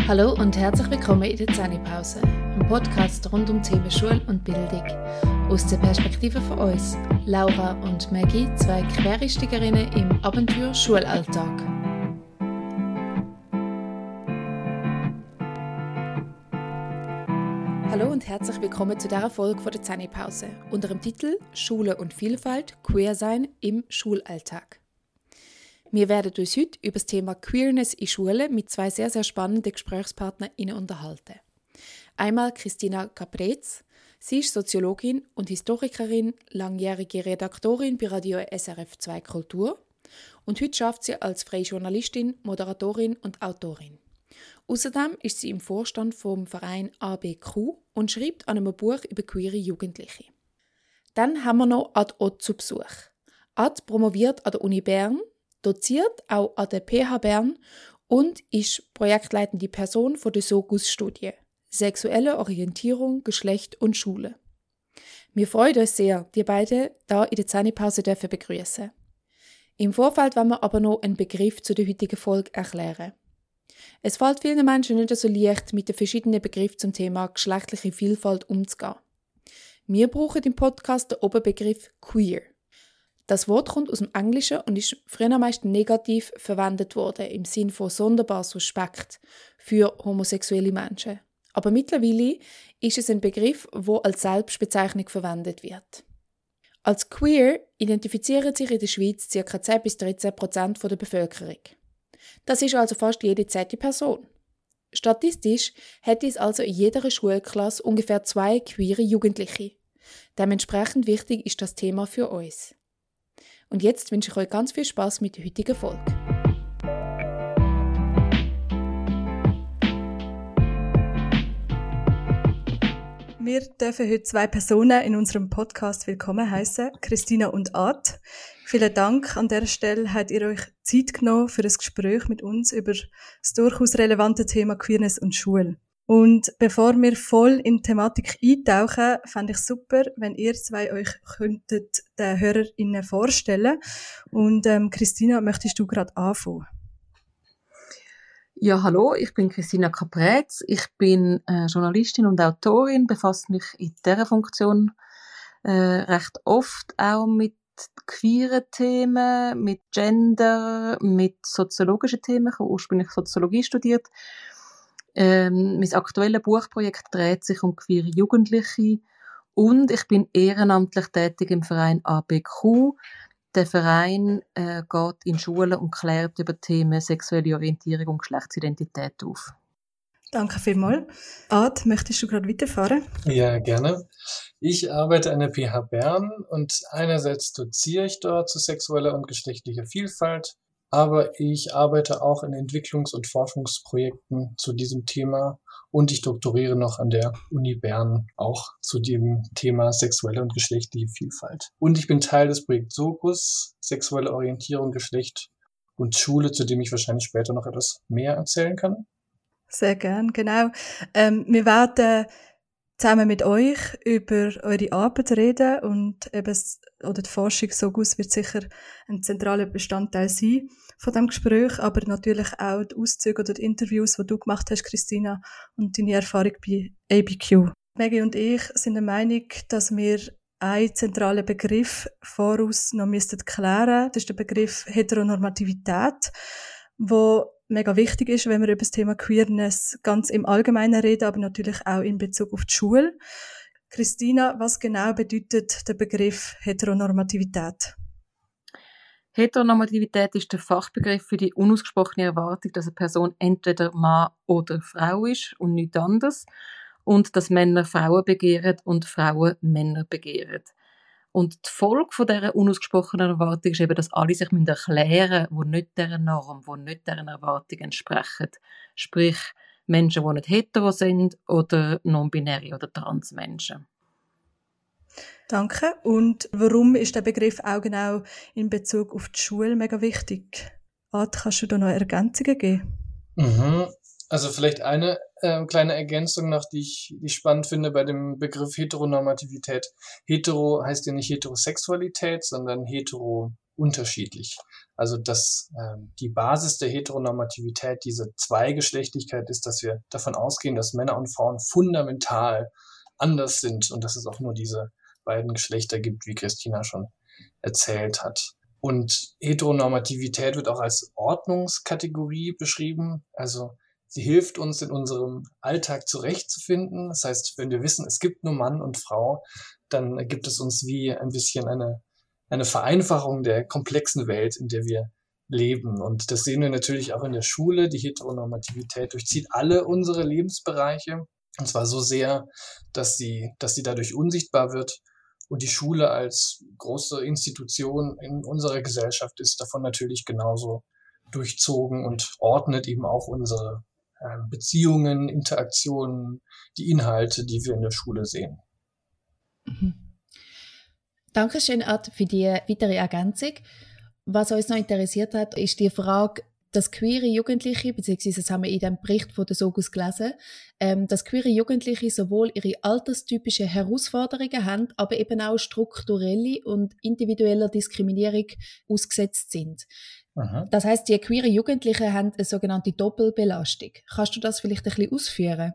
Hallo und herzlich willkommen in der Zähnepause, einem Podcast rund um Themen Schule und Bildung. Aus der Perspektive von uns, Laura und Maggie, zwei Quereinsteigerinnen im Abenteuer Schulalltag. Hallo und herzlich willkommen zu dieser Folge der Zähnepause unter dem Titel Schule und Vielfalt, Queersein im Schulalltag. Wir werden uns heute über das Thema Queerness in Schulen mit zwei sehr, sehr spannenden GesprächspartnerInnen unterhalten. Einmal Christina Caprez. Sie ist Soziologin und Historikerin, langjährige Redaktorin bei Radio SRF 2 Kultur und heute arbeitet sie als freie Journalistin, Moderatorin und Autorin. Außerdem ist sie im Vorstand vom Verein ABQ und schreibt an einem Buch über queere Jugendliche. Dann haben wir noch Ad Ott zu Besuch. Ad promoviert an der Uni Bern, doziert auch an der PH Bern und ist projektleitende Person von der SOGUS-Studie Sexuelle Orientierung, Geschlecht und Schule. Wir freuen uns sehr, die beiden hier in der Zähnepause begrüßen. Im Vorfeld wollen wir aber noch einen Begriff zu der heutigen Folge erklären. Es fällt vielen Menschen nicht so leicht, mit den verschiedenen Begriffen zum Thema geschlechtliche Vielfalt umzugehen. Wir brauchen im Podcast den Oberbegriff queer. Das Wort kommt aus dem Englischen und ist früher meist negativ verwendet worden, im Sinn von sonderbar suspekt für homosexuelle Menschen. Aber mittlerweile ist es ein Begriff, der als Selbstbezeichnung verwendet wird. Als queer identifizieren sich in der Schweiz ca. 10-13% der Bevölkerung. Das ist also fast jede 10. Person. Statistisch hätte es also in jeder Schulklasse ungefähr 2 queere Jugendliche. Dementsprechend wichtig ist das Thema für uns. Und jetzt wünsche ich euch ganz viel Spass mit der heutigen Folge. Wir dürfen heute 2 Personen in unserem Podcast willkommen heißen, Christina und Ad. Vielen Dank. An dieser Stelle habt ihr euch Zeit genommen für ein Gespräch mit uns über das durchaus relevante Thema Queerness und Schule. Und bevor wir voll in die Thematik eintauchen, fände ich super, wenn ihr 2 euch könntet den HörerInnen vorstellen. Und Christina, möchtest du gerade anfangen? Ja, hallo, ich bin Christina Caprez. Ich bin Journalistin und Autorin, befasse mich in dieser Funktion recht oft auch mit queeren Themen, mit Gender, mit soziologischen Themen. Ich habe ursprünglich Soziologie studiert. Mein aktuelles Buchprojekt dreht sich um queere Jugendliche und ich bin ehrenamtlich tätig im Verein ABQ. Der Verein geht in Schulen und klärt über Themen sexuelle Orientierung und Geschlechtsidentität auf. Danke vielmals. Ad, möchtest du gerade weiterfahren? Ja, gerne. Ich arbeite an der PH Bern und einerseits doziere ich dort zu sexueller und geschlechtlicher Vielfalt, aber ich arbeite auch in Entwicklungs- und Forschungsprojekten zu diesem Thema und ich doktoriere noch an der Uni Bern auch zu dem Thema sexuelle und geschlechtliche Vielfalt. Und ich bin Teil des Projekts SOGUS, sexuelle Orientierung, Geschlecht und Schule, zu dem ich wahrscheinlich später noch etwas mehr erzählen kann. Sehr gern, genau. Wir werden zusammen mit euch über eure Arbeit reden und eben die Forschung SOGUS wird sicher ein zentraler Bestandteil sein von diesem Gespräch, aber natürlich auch die Auszüge oder die Interviews, die du gemacht hast, Christina, und deine Erfahrung bei ABQ. Maggie und ich sind der Meinung, dass wir einen zentralen Begriff voraus noch klären müssten. Das ist der Begriff Heteronormativität, wo mega wichtig ist, wenn wir über das Thema Queerness ganz im Allgemeinen reden, aber natürlich auch in Bezug auf die Schule. Christina, was genau bedeutet der Begriff Heteronormativität? Heteronormativität ist der Fachbegriff für die unausgesprochene Erwartung, dass eine Person entweder Mann oder Frau ist und nichts anderes und dass Männer Frauen begehren und Frauen Männer begehren. Und die Folge von dieser unausgesprochenen Erwartung ist eben, dass alle sich erklären müssen, die nicht dieser Norm, die nicht dieser Erwartung entsprechen. Sprich, Menschen, die nicht hetero sind oder non-binäre oder Transmenschen. Danke. Und warum ist der Begriff auch genau in Bezug auf die Schule mega wichtig? Ad, kannst du da noch Ergänzungen geben? Also vielleicht eine kleine Ergänzung noch, die ich spannend finde bei dem Begriff Heteronormativität. Hetero heißt ja nicht Heterosexualität, sondern hetero unterschiedlich. Also dass die Basis der Heteronormativität diese Zweigeschlechtlichkeit ist, dass wir davon ausgehen, dass Männer und Frauen fundamental anders sind und dass es auch nur diese beiden Geschlechter gibt, wie Christina schon erzählt hat. Und Heteronormativität wird auch als Ordnungskategorie beschrieben. Also sie hilft uns in unserem Alltag zurechtzufinden. Das heißt, wenn wir wissen, es gibt nur Mann und Frau, dann gibt es uns wie ein bisschen eine Vereinfachung der komplexen Welt, in der wir leben. Und das sehen wir natürlich auch in der Schule. Die Heteronormativität durchzieht alle unsere Lebensbereiche. Und zwar so sehr, dass sie dadurch unsichtbar wird. Und die Schule als große Institution in unserer Gesellschaft ist davon natürlich genauso durchzogen und ordnet eben auch unsere Beziehungen, Interaktionen, die Inhalte, die wir in der Schule sehen. Mhm. Dankeschön, Ad, für die weitere Ergänzung. Was uns noch interessiert hat, ist die Frage, dass queere Jugendliche, beziehungsweise das haben wir in dem Bericht von der SOGUS gelesen, dass queere Jugendliche sowohl ihre alterstypischen Herausforderungen haben, aber eben auch strukturelle und individueller Diskriminierung ausgesetzt sind. Aha. Das heisst, die queeren Jugendlichen haben eine sogenannte Doppelbelastung. Kannst du das vielleicht ein bisschen ausführen?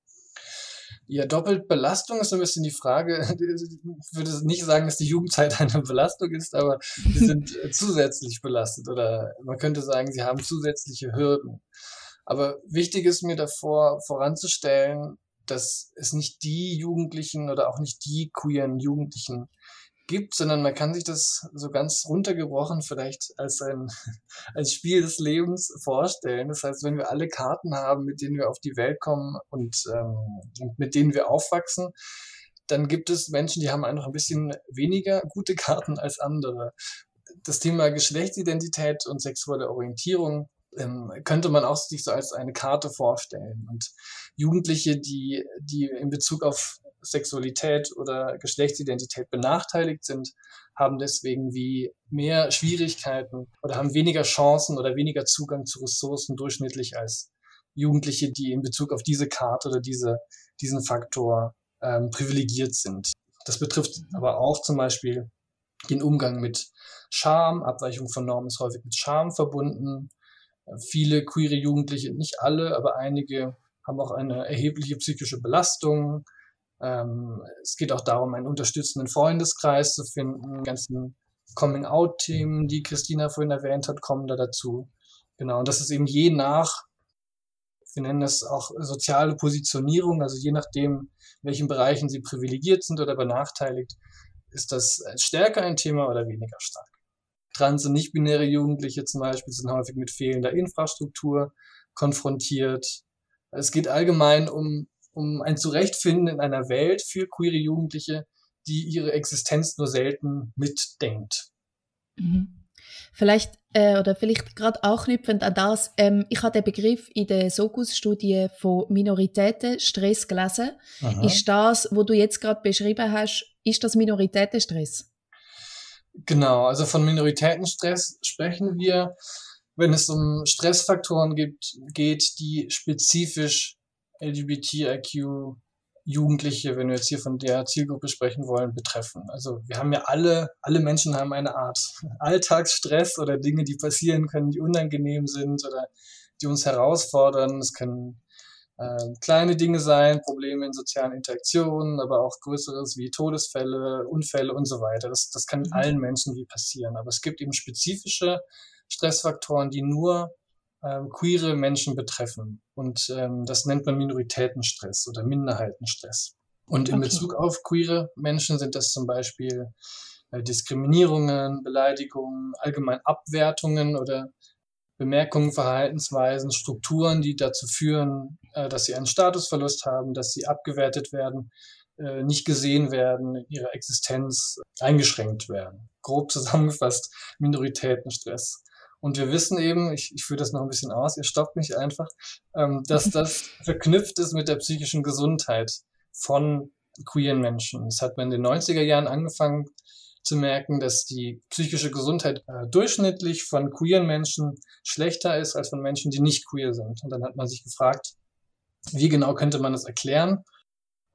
Ja, Doppelbelastung ist so ein bisschen die Frage. Ich würde nicht sagen, dass die Jugendzeit eine Belastung ist, aber sie sind zusätzlich belastet oder man könnte sagen, sie haben zusätzliche Hürden. Aber wichtig ist mir davor voranzustellen, dass es nicht die Jugendlichen oder auch nicht die queeren Jugendlichen gibt, sondern man kann sich das so ganz runtergebrochen vielleicht als Spiel des Lebens vorstellen. Das heißt, wenn wir alle Karten haben, mit denen wir auf die Welt kommen und mit denen wir aufwachsen, dann gibt es Menschen, die haben einfach ein bisschen weniger gute Karten als andere. Das Thema Geschlechtsidentität und sexuelle Orientierung könnte man auch sich so als eine Karte vorstellen. Und Jugendliche, die in Bezug auf Sexualität oder Geschlechtsidentität benachteiligt sind, haben deswegen wie mehr Schwierigkeiten oder haben weniger Chancen oder weniger Zugang zu Ressourcen durchschnittlich als Jugendliche, die in Bezug auf diese Karte oder diesen Faktor privilegiert sind. Das betrifft aber auch zum Beispiel den Umgang mit Scham. Abweichung von Normen ist häufig mit Scham verbunden. Viele queere Jugendliche, nicht alle, aber einige, haben auch eine erhebliche psychische Belastung. Es geht auch darum, einen unterstützenden Freundeskreis zu finden. Die ganzen Coming-out-Themen, die Christina vorhin erwähnt hat, kommen da dazu. Genau, und das ist eben je nach, wir nennen das auch soziale Positionierung, also je nachdem, in welchen Bereichen sie privilegiert sind oder benachteiligt, ist das stärker ein Thema oder weniger stark. Trans- und nicht-binäre Jugendliche zum Beispiel sind häufig mit fehlender Infrastruktur konfrontiert. Es geht allgemein um ein Zurechtfinden in einer Welt für queere Jugendliche, die ihre Existenz nur selten mitdenkt. Mhm. Vielleicht gerade anknüpfend an das, ich habe den Begriff in der SOGUS-Studie von Minoritätenstress gelesen. Aha. Ist das, was du jetzt gerade beschrieben hast, ist das Minoritätenstress? Genau, also von Minoritätenstress sprechen wir, wenn es um Stressfaktoren geht, die spezifisch LGBTIQ-Jugendliche, wenn wir jetzt hier von der Zielgruppe sprechen wollen, betreffen. Also wir haben ja alle Menschen haben eine Art Alltagsstress oder Dinge, die passieren können, die unangenehm sind oder die uns herausfordern. Es können kleine Dinge sein, Probleme in sozialen Interaktionen, aber auch Größeres wie Todesfälle, Unfälle und so weiter. Das kann mit allen Menschen wie passieren. Aber es gibt eben spezifische Stressfaktoren, die nur queere Menschen betreffen. Und das nennt man Minoritätenstress oder Minderheitenstress. Und in Bezug auf queere Menschen sind das zum Beispiel Diskriminierungen, Beleidigungen, allgemein Abwertungen oder Bemerkungen, Verhaltensweisen, Strukturen, die dazu führen, dass sie einen Statusverlust haben, dass sie abgewertet werden, nicht gesehen werden, ihre Existenz eingeschränkt werden. Grob zusammengefasst, Minoritätenstress. Und wir wissen eben, ich führe das noch ein bisschen aus, ihr stoppt mich einfach, dass das verknüpft ist mit der psychischen Gesundheit von queeren Menschen. Das hat man in den 90er Jahren angefangen zu merken, dass die psychische Gesundheit durchschnittlich von queeren Menschen schlechter ist als von Menschen, die nicht queer sind. Und dann hat man sich gefragt, wie genau könnte man das erklären?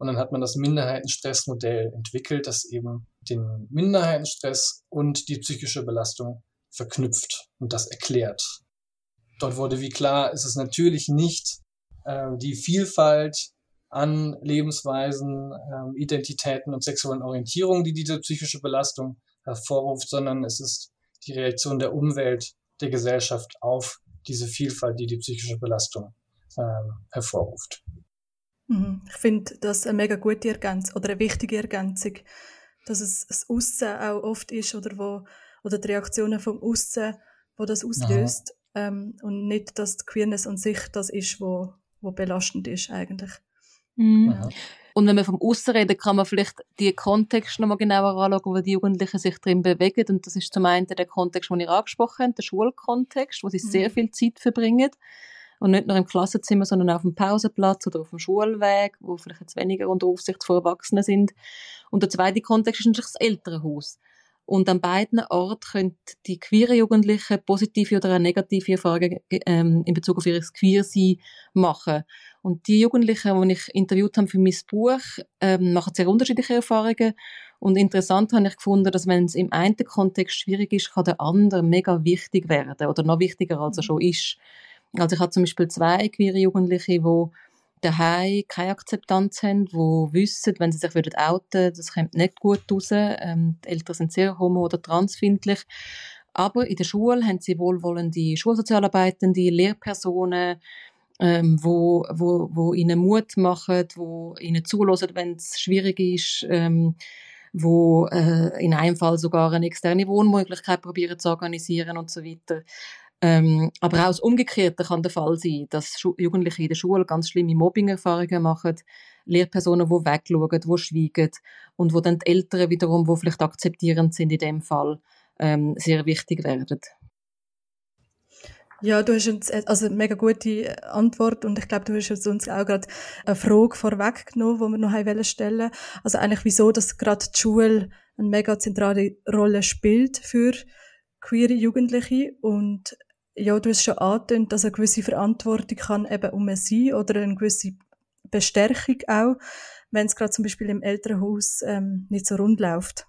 Und dann hat man das Minderheitenstressmodell entwickelt, das eben den Minderheitenstress und die psychische Belastung verknüpft und das erklärt. Dort wurde wie klar, es ist natürlich nicht die Vielfalt an Lebensweisen, Identitäten und sexuellen Orientierungen, die diese psychische Belastung hervorruft, sondern es ist die Reaktion der Umwelt, der Gesellschaft auf diese Vielfalt, die die psychische Belastung hervorruft. Ich finde das eine mega gute Ergänzung oder eine wichtige Ergänzung, dass es das Aussen auch oft ist oder die Reaktionen vom Aussen, wo das auslöst, und nicht, dass die Queerness an sich das ist, wo belastend ist eigentlich. Ja. Und wenn wir vom Aussen reden, kann man vielleicht die Kontexte noch mal genauer anschauen, wo die Jugendlichen sich drin bewegen. Und das ist zum einen der Kontext, den ihr angesprochen habt, der Schulkontext, wo sie sehr viel Zeit verbringen. Und nicht nur im Klassenzimmer, sondern auch auf dem Pausenplatz oder auf dem Schulweg, wo vielleicht jetzt weniger unter Aufsicht von Erwachsenen sind. Und der zweite Kontext ist natürlich das Elternhaus. Und an beiden Orten können die queeren Jugendlichen positive oder auch negative Erfahrungen in Bezug auf ihr Queersein machen. Und die Jugendlichen, die ich interviewt habe für mein Buch, machen sehr unterschiedliche Erfahrungen. Und interessant habe ich gefunden, dass wenn es im einen Kontext schwierig ist, kann der andere mega wichtig werden oder noch wichtiger, als er schon ist. Also ich habe zum Beispiel 2 queere Jugendliche, die daheim keine Akzeptanz haben, die wissen, wenn sie sich outen würden, das kommt nicht gut raus. Die Eltern sind sehr homo- oder transfindlich. Aber in der Schule haben sie wohlwollende Schulsozialarbeitende, Lehrpersonen, wo ihnen Mut machen, wo ihnen zuhören, wenn es schwierig ist, wo in einem Fall sogar eine externe Wohnmöglichkeit probieren zu organisieren und so weiter. Aber auch das Umgekehrte kann der Fall sein, dass Jugendliche in der Schule ganz schlimme Mobbing-Erfahrungen machen, Lehrpersonen, die wegschauen, die schweigen und wo dann die Eltern wiederum, die vielleicht akzeptierend sind in dem Fall, sehr wichtig werden. Ja, du hast uns also eine mega gute Antwort und ich glaube, du hast uns auch gerade eine Frage vorweggenommen, die wir noch stellen wollten. Also eigentlich wieso, dass gerade die Schule eine mega zentrale Rolle spielt für queere Jugendliche und ja, du hast schon angetönt, dass eine gewisse Verantwortung kann eben sein oder eine gewisse Bestärkung auch, wenn es gerade zum Beispiel im Elternhaus nicht so rund läuft.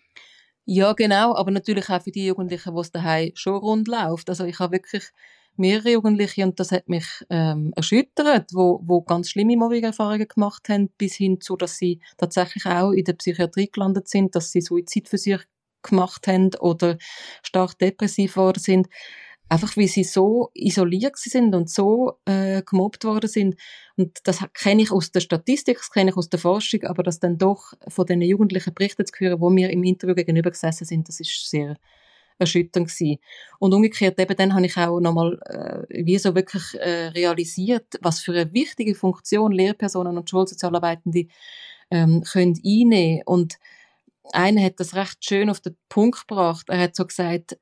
Ja, genau, aber natürlich auch für die Jugendlichen, wo es daheim schon rund läuft. Also ich habe wirklich mehrere Jugendliche und das hat mich erschüttert, wo ganz schlimme Mobbing-Erfahrungen gemacht haben, bis hin zu, dass sie tatsächlich auch in der Psychiatrie gelandet sind, dass sie Suizidversuche gemacht haben oder stark depressiv geworden sind. Einfach, weil sie so isoliert sind und so gemobbt worden sind. Und das kenne ich aus der Statistik, das kenne ich aus der Forschung, aber das dann doch von den Jugendlichen Berichte zu hören, die mir im Interview gegenüber gesessen sind, das ist sehr erschütternd gewesen. Und umgekehrt eben dann habe ich auch nochmal wie so wirklich realisiert, was für eine wichtige Funktion Lehrpersonen und Schulsozialarbeitende können einnehmen. Und einer hat das recht schön auf den Punkt gebracht. Er hat so gesagt,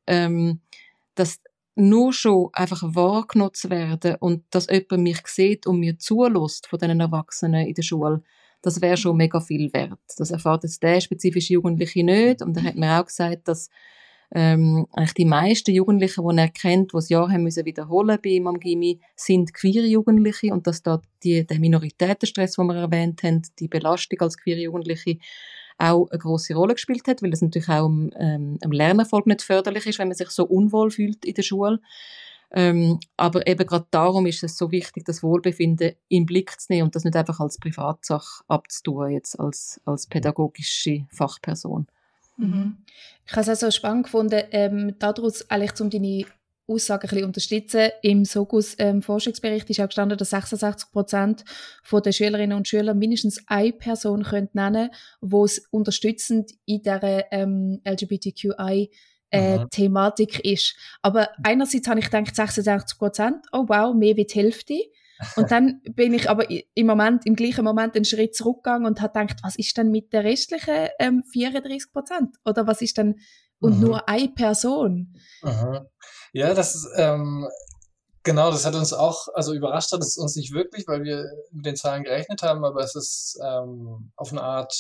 dass nur schon einfach wahrgenommen zu werden und dass jemand mich sieht und mir zulässt von diesen Erwachsenen in der Schule, das wäre schon mega viel wert. Das erfährt jetzt der spezifische Jugendliche nicht. Und er hat mir auch gesagt, dass eigentlich die meisten Jugendlichen, die er kennt, die das Jahr haben müssen wiederholen bei ihm am Gymi, sind queere Jugendliche und dass da der Minoritätenstress, den wir erwähnt haben, die Belastung als queere Jugendliche auch eine grosse Rolle gespielt hat, weil das natürlich auch am Lernerfolg nicht förderlich ist, wenn man sich so unwohl fühlt in der Schule. Aber eben gerade darum ist es so wichtig, das Wohlbefinden im Blick zu nehmen und das nicht einfach als Privatsache abzutun, jetzt als pädagogische Fachperson. Ich habe es auch so spannend gefunden, daraus eigentlich, um deine Aussage ein bisschen unterstützen. Im SOGUS Forschungsbericht ist auch gestanden, dass 66% der Schülerinnen und Schüler mindestens eine Person nennen können, die es unterstützend in dieser LGBTQI Thematik ist. Aber einerseits habe ich gedacht, 66%, oh wow, mehr wie die Hälfte. Und dann bin ich aber im gleichen Moment einen Schritt zurückgegangen und habe gedacht, was ist denn mit den restlichen 34%? Oder was ist denn, und nur eine Person? Ja, das ist, genau, das hat uns auch, also überrascht hat es uns nicht wirklich, weil wir mit den Zahlen gerechnet haben, aber es ist auf eine Art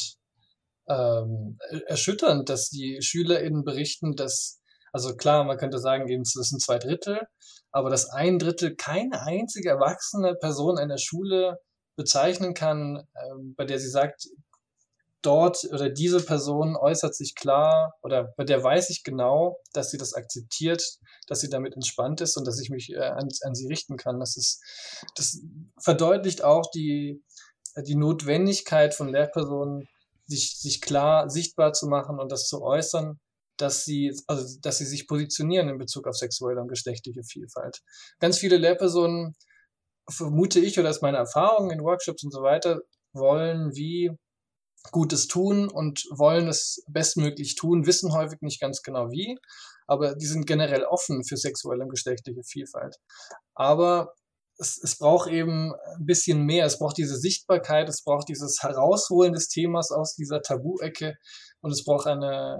erschütternd, dass die SchülerInnen berichten, dass, also klar, man könnte sagen, eben, es sind 2/3, aber dass 1/3 keine einzige erwachsene Person in der Schule bezeichnen kann, bei der sie sagt, dort oder diese Person äußert sich klar oder bei der weiß ich genau, dass sie das akzeptiert, dass sie damit entspannt ist und dass ich mich an sie richten kann. Das verdeutlicht auch die Notwendigkeit von Lehrpersonen, sich klar sichtbar zu machen und das zu äußern, dass sie sich positionieren in Bezug auf sexuelle und geschlechtliche Vielfalt. Ganz viele Lehrpersonen, vermute ich, oder ist meine Erfahrung in Workshops und so weiter, wollen wie Gutes tun und wollen es bestmöglich tun, wissen häufig nicht ganz genau wie, aber die sind generell offen für sexuelle und geschlechtliche Vielfalt. Aber es braucht eben ein bisschen mehr. Es braucht diese Sichtbarkeit, es braucht dieses Herausholen des Themas aus dieser Tabu-Ecke und es braucht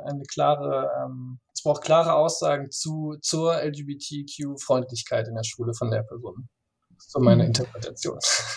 es braucht klare Aussagen zur LGBTQ-Freundlichkeit in der Schule von Lehrpersonen. Das ist so meine Interpretation.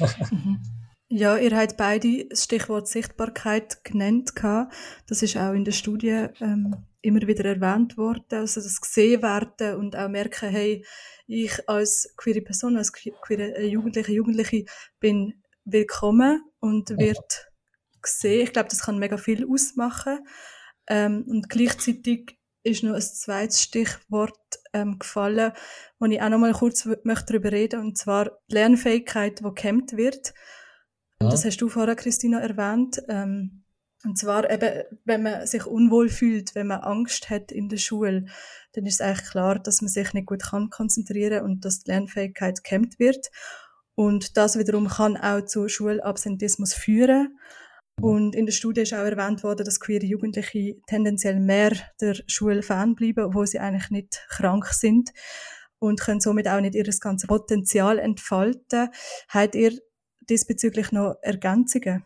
Ja, ihr habt beide das Stichwort Sichtbarkeit genannt. Das ist auch in der Studie immer wieder erwähnt worden. Also das gesehen werden und auch merken, hey, ich als queere Person, als queere Jugendliche bin willkommen und wird gesehen. Ich glaube, das kann mega viel ausmachen. Und gleichzeitig ist noch ein zweites Stichwort gefallen, wo ich auch noch mal kurz darüber reden möchte, und zwar die Lernfähigkeit, die gehemmt wird. Das hast du vorher, Christina, erwähnt. Und zwar eben, wenn man sich unwohl fühlt, wenn man Angst hat in der Schule, dann ist es eigentlich klar, dass man sich nicht gut konzentrieren kann und dass die Lernfähigkeit gehemmt wird. Und das wiederum kann auch zu Schulabsentismus führen. Und in der Studie ist auch erwähnt worden, dass queere Jugendliche tendenziell mehr der Schule fernbleiben, obwohl sie eigentlich nicht krank sind und können somit auch nicht ihr ganzes Potenzial entfalten. Habt ihr diesbezüglich noch Ergänzungen?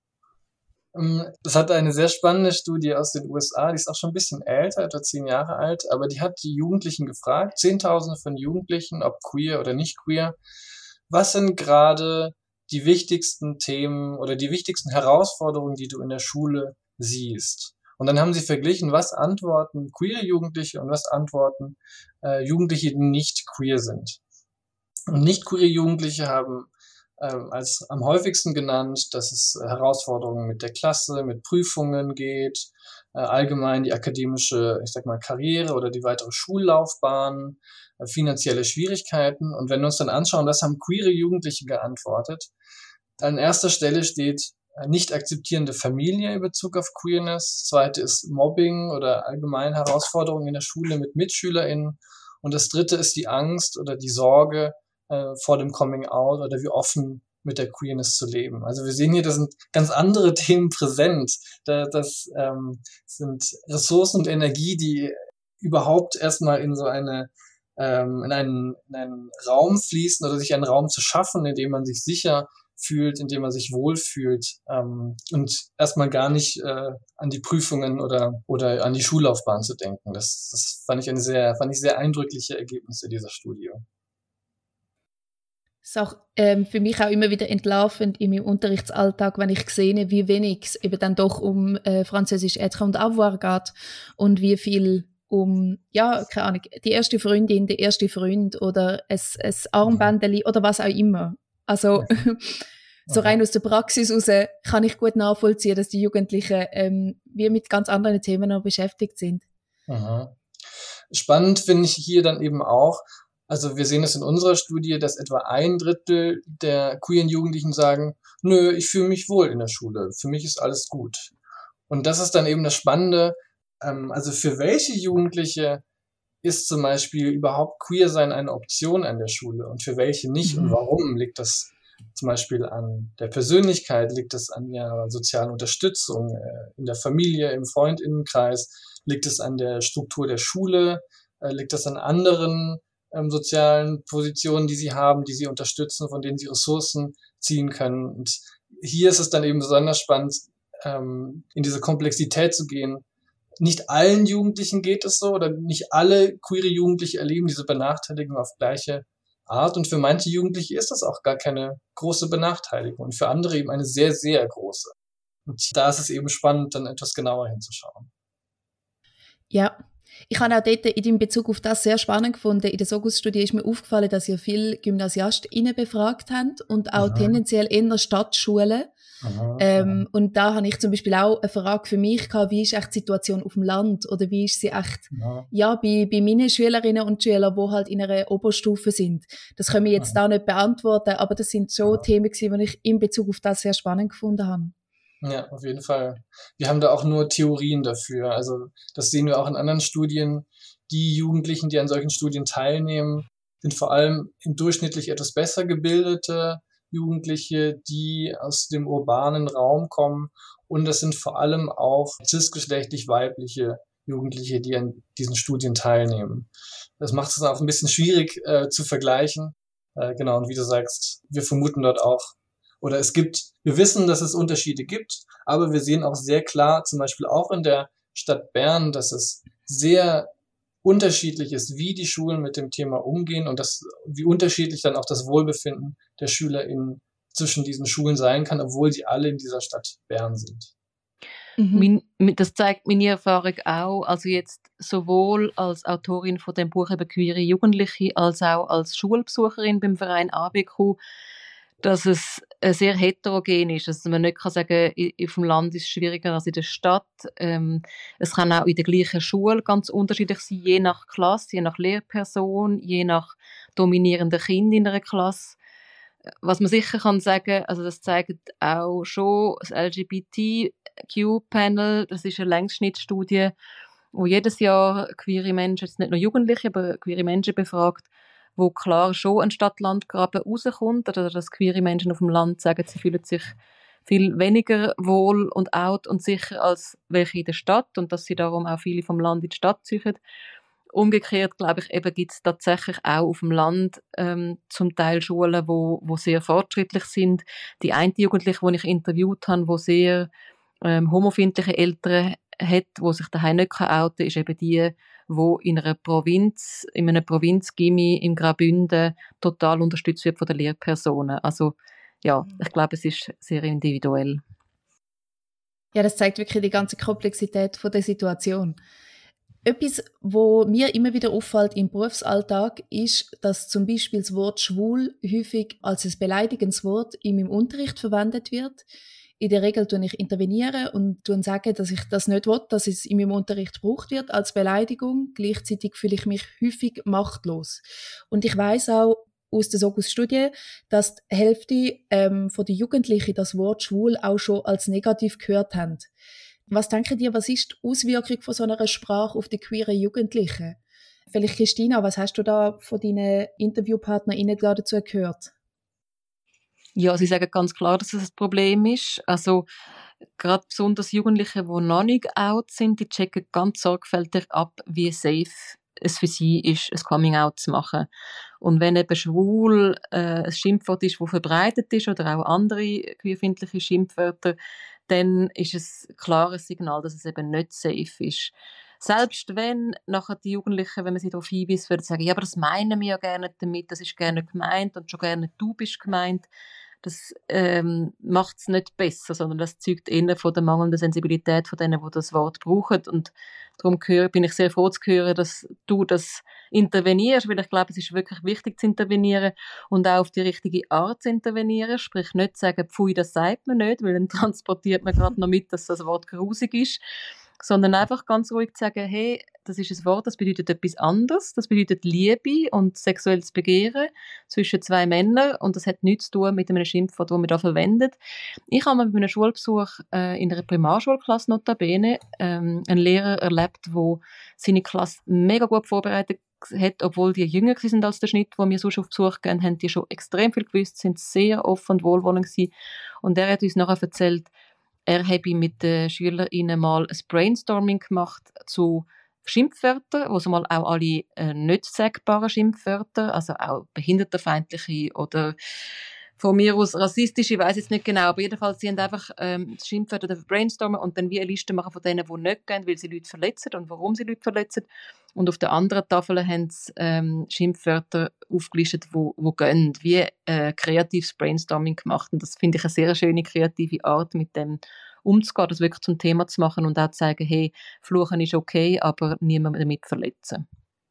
Das hat eine sehr spannende Studie aus den USA, die ist auch schon ein bisschen älter, etwa 10 Jahre alt, aber die hat die Jugendlichen gefragt, Zehntausende von Jugendlichen, ob queer oder nicht queer, was sind gerade die wichtigsten Themen oder die wichtigsten Herausforderungen, die du in der Schule siehst. Und dann haben sie verglichen, was antworten queere Jugendliche und was antworten Jugendliche, die nicht queer sind. Und nicht queere Jugendliche haben als am häufigsten genannt, dass es Herausforderungen mit der Klasse, mit Prüfungen geht, allgemein die akademische, Karriere oder die weitere Schullaufbahn, finanzielle Schwierigkeiten. Und wenn wir uns dann anschauen, was haben queere Jugendliche geantwortet, an erster Stelle steht nicht akzeptierende Familie in Bezug auf Queerness. Zweite ist Mobbing oder allgemein Herausforderungen in der Schule mit MitschülerInnen. Und das dritte ist die Angst oder die Sorge vor dem Coming Out oder wie offen mit der Queerness zu leben. Also wir sehen hier, da sind ganz andere Themen präsent. Das sind Ressourcen und Energie, die überhaupt erstmal in so in einen Raum fließen oder sich einen Raum zu schaffen, in dem man sich sicher fühlt, in dem man sich wohlfühlt und erstmal gar nicht an die Prüfungen oder an die Schullaufbahn zu denken. Das fand ich sehr eindrückliche Ergebnisse dieser Studie. Es ist auch für mich auch immer wieder entlarvend in meinem Unterrichtsalltag, wenn ich sehe, wie wenig es eben dann doch um Französisch Être und Avoir geht und wie viel um, ja, keine Ahnung, die erste Freundin, der erste Freund oder ein Armbändeli oder was auch immer. Also so rein aus der Praxis raus kann ich gut nachvollziehen, dass die Jugendlichen wie mit ganz anderen Themen noch beschäftigt sind. Aha. Spannend finde ich hier dann eben auch, also wir sehen es in unserer Studie, dass etwa 1/3 der queeren Jugendlichen sagen, nö, ich fühle mich wohl in der Schule, für mich ist alles gut. Und das ist dann eben das Spannende, also für welche Jugendliche ist zum Beispiel überhaupt Queersein eine Option an der Schule und für welche nicht und warum? Liegt das zum Beispiel an der Persönlichkeit, liegt es an der sozialen Unterstützung in der Familie, im Freundinnenkreis, liegt es an der Struktur der Schule, liegt es an anderen sozialen Positionen, die sie haben, die sie unterstützen, von denen sie Ressourcen ziehen können. Und hier ist es dann eben besonders spannend, in diese Komplexität zu gehen. Nicht allen Jugendlichen geht es so oder nicht alle queere Jugendliche erleben diese Benachteiligung auf gleiche Art. Und für manche Jugendliche ist das auch gar keine große Benachteiligung und für andere eben eine sehr, sehr große. Und da ist es eben spannend, dann etwas genauer hinzuschauen. Ja, Ich habe auch dort in Bezug auf das sehr spannend gefunden. In der SOGUS-Studie ist mir aufgefallen, dass ihr viele GymnasiastInnen befragt habt und auch tendenziell eher Stadtschulen. Und da habe ich zum Beispiel auch eine Frage für mich gehabt, wie ist echt die Situation auf dem Land oder wie ist sie echt bei meinen Schülerinnen und Schülern, die halt in einer Oberstufe sind. Das können wir jetzt da nicht beantworten, aber das sind schon Themen gewesen, die ich in Bezug auf das sehr spannend gefunden habe. Ja, auf jeden Fall. Wir haben da auch nur Theorien dafür. Also das sehen wir auch in anderen Studien. Die Jugendlichen, die an solchen Studien teilnehmen, sind vor allem im durchschnittlich etwas besser gebildete Jugendliche, die aus dem urbanen Raum kommen. Und das sind vor allem auch cisgeschlechtlich weibliche Jugendliche, die an diesen Studien teilnehmen. Das macht es auch ein bisschen schwierig zu vergleichen. Genau, und wie du sagst, wir vermuten dort auch, oder wir wissen, dass es Unterschiede gibt, aber wir sehen auch sehr klar, zum Beispiel auch in der Stadt Bern, dass es sehr unterschiedlich ist, wie die Schulen mit dem Thema umgehen und wie unterschiedlich dann auch das Wohlbefinden der SchülerInnen zwischen diesen Schulen sein kann, obwohl sie alle in dieser Stadt Bern sind. Das zeigt meine Erfahrung auch, also jetzt sowohl als Autorin von dem Buch über queere Jugendliche, als auch als Schulbesucherin beim Verein ABQ, dass es sehr heterogen ist, also man nicht kann sagen, auf dem Land ist es schwieriger als in der Stadt. Es kann auch in der gleichen Schule ganz unterschiedlich sein, je nach Klasse, je nach Lehrperson, je nach dominierenden Kind in einer Klasse. Was man sicher kann sagen, also das zeigt auch schon das LGBTQ-Panel, das ist eine Längsschnittstudie, wo jedes Jahr queere Menschen, jetzt nicht nur Jugendliche, aber queere Menschen befragt, wo klar schon ein Stadt-Land-Graben rauskommt, oder dass queere Menschen auf dem Land sagen, sie fühlen sich viel weniger wohl und out und sicher als welche in der Stadt und dass sie darum auch viele vom Land in die Stadt ziehen. Umgekehrt, glaube ich, eben gibt es tatsächlich auch auf dem Land zum Teil Schulen, wo sehr fortschrittlich sind. Die eine Jugendliche, die ich interviewt habe, die sehr homofindliche Eltern hat, die sich daheim nicht outen kann, ist eben die in einer Provinz, in einem Provinzgymnasium im Graubünden total unterstützt wird von den Lehrpersonen. Also ja, ich glaube, es ist sehr individuell. Ja, das zeigt wirklich die ganze Komplexität von der Situation. Etwas, wo mir immer wieder auffällt im Berufsalltag, ist, dass zum Beispiel das Wort schwul häufig als ein beleidigendes Wort in meinem Unterricht verwendet wird. In der Regel interveniere ich und sage, dass ich das nicht will, dass es in meinem Unterricht gebraucht wird als Beleidigung. Gleichzeitig fühle ich mich häufig machtlos. Und ich weiss auch aus der SOGUS-Studie, dass die Hälfte von den Jugendlichen das Wort schwul auch schon als negativ gehört haben. Was denken ihr, was ist die Auswirkung von so einer Sprache auf die queeren Jugendlichen? Vielleicht Christina, was hast du da von deinen InterviewpartnerInnen dazu gehört? Ja, sie sagen ganz klar, dass es ein Problem ist. Also gerade besonders Jugendliche, die noch nicht out sind, die checken ganz sorgfältig ab, wie safe es für sie ist, ein Coming-out zu machen. Und wenn eben schwul ein Schimpfwort ist, das verbreitet ist, oder auch andere queerfeindliche Schimpfwörter, dann ist es ein klares Signal, dass es eben nicht safe ist. Selbst wenn nachher die Jugendlichen, wenn man sie darauf hinweist, würden sagen, ja, aber das meinen wir ja gerne damit, das ist gerne gemeint und schon gerne du bist gemeint, das macht es nicht besser, sondern das zeugt eher von der mangelnden Sensibilität von denen, die das Wort brauchen. Und darum bin ich sehr froh zu hören, dass du das intervenierst, weil ich glaube, es ist wirklich wichtig zu intervenieren und auch auf die richtige Art zu intervenieren. Sprich, nicht sagen, pfui, das sagt man nicht, weil dann transportiert man gerade noch mit, dass das Wort grusig ist, sondern einfach ganz ruhig zu sagen, hey, das ist ein Wort, das bedeutet etwas anderes, das bedeutet Liebe und sexuelles Begehren zwischen zwei Männern und das hat nichts zu tun mit einem Schimpfwort, das man da verwendet. Ich habe mal bei einem Schulbesuch in einer Primarschulklasse notabene einen Lehrer erlebt, der seine Klasse mega gut vorbereitet hat, obwohl die jünger sind als der Schnitt, wo wir sonst auf Besuch gehen, haben die schon extrem viel gewusst, sind sehr offen und wohlwollend gewesen. Und er hat uns nachher erzählt, er habe mit den SchülerInnen mal ein Brainstorming gemacht zu Schimpfwörtern, wo sie mal auch alle nicht sagbaren Schimpfwörter, also auch behindertenfeindliche oder von mir aus rassistisch, ich weiss jetzt nicht genau, aber jedenfalls, sie haben einfach Schimpfwörter brainstormen und dann wie eine Liste machen von denen, die nicht gehen, weil sie Leute verletzen und warum sie Leute verletzen. Und auf der anderen Tafel haben sie Schimpfwörter aufgelistet, die gehen, wie kreatives Brainstorming gemacht. Und das finde ich eine sehr schöne kreative Art, mit dem umzugehen, das wirklich zum Thema zu machen und auch zu sagen, hey, Fluchen ist okay, aber niemanden damit verletzen.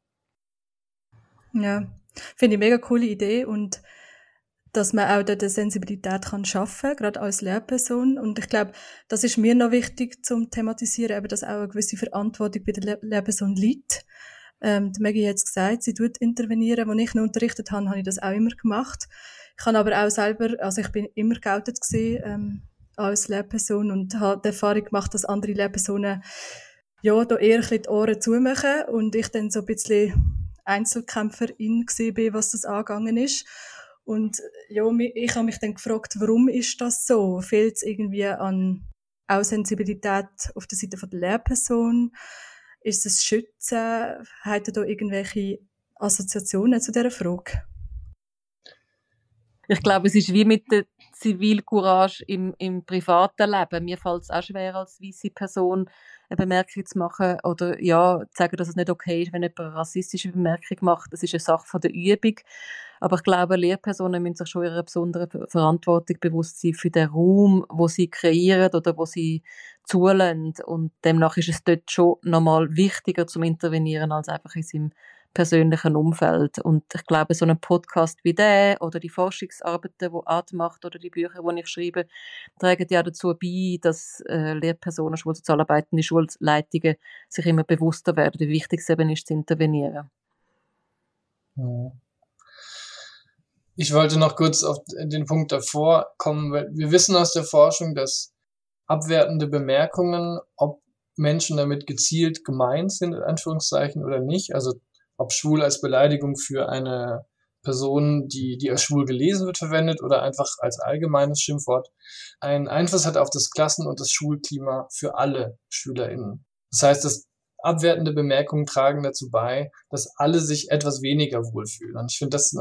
Ja, finde ich eine mega coole Idee und dass man auch dort eine Sensibilität kann schaffen, gerade als Lehrperson. Und ich glaube, das ist mir noch wichtig zum thematisieren, eben, dass auch eine gewisse Verantwortung bei der Lehrperson liegt. Die Maggie hat es gesagt, sie tut intervenieren. Als ich noch unterrichtet habe, habe ich das auch immer gemacht. Ich habe aber auch selber, also ich bin immer geoutet gewesen, als Lehrperson und habe die Erfahrung gemacht, dass andere Lehrpersonen ja, da eher ein bisschen die Ohren zumachen und ich dann so ein bisschen Einzelkämpferin war, was das angegangen ist. Und ja, ich habe mich dann gefragt, warum ist das so? Fehlt es irgendwie an auch Sensibilität auf der Seite der Lehrperson? Ist es Schützen? Habt ihr da irgendwelche Assoziationen zu dieser Frage? Ich glaube, es ist wie mit der Zivilcourage im privaten Leben. Mir fällt es auch schwer, als weisse Person eine Bemerkung zu machen oder ja, zu sagen, dass es nicht okay ist, wenn jemand eine rassistische Bemerkung macht. Das ist eine Sache von der Übung. Aber ich glaube, Lehrpersonen müssen sich schon ihrer besonderen Verantwortung bewusst sein für den Raum, wo sie kreieren oder wo sie zulassen. Und demnach ist es dort schon nochmal wichtiger zum Intervenieren als einfach in seinem persönlichen Umfeld. Und ich glaube, so ein Podcast wie der oder die Forschungsarbeiten, die Art macht oder die Bücher, die ich schreibe, tragen ja dazu bei, dass Lehrpersonen, Schulsozialarbeitende, Schulleitungen sich immer bewusster werden, wie wichtig es eben ist, zu intervenieren. Ja. Ich wollte noch kurz auf den Punkt davor kommen, weil wir wissen aus der Forschung, dass abwertende Bemerkungen, ob Menschen damit gezielt gemeint sind, in Anführungszeichen, oder nicht, also ob schwul als Beleidigung für eine Person, die als schwul gelesen wird, verwendet oder einfach als allgemeines Schimpfwort, einen Einfluss hat auf das Klassen- und das Schulklima für alle SchülerInnen. Das heißt, dass abwertende Bemerkungen tragen dazu bei, dass alle sich etwas weniger wohlfühlen. Und ich finde das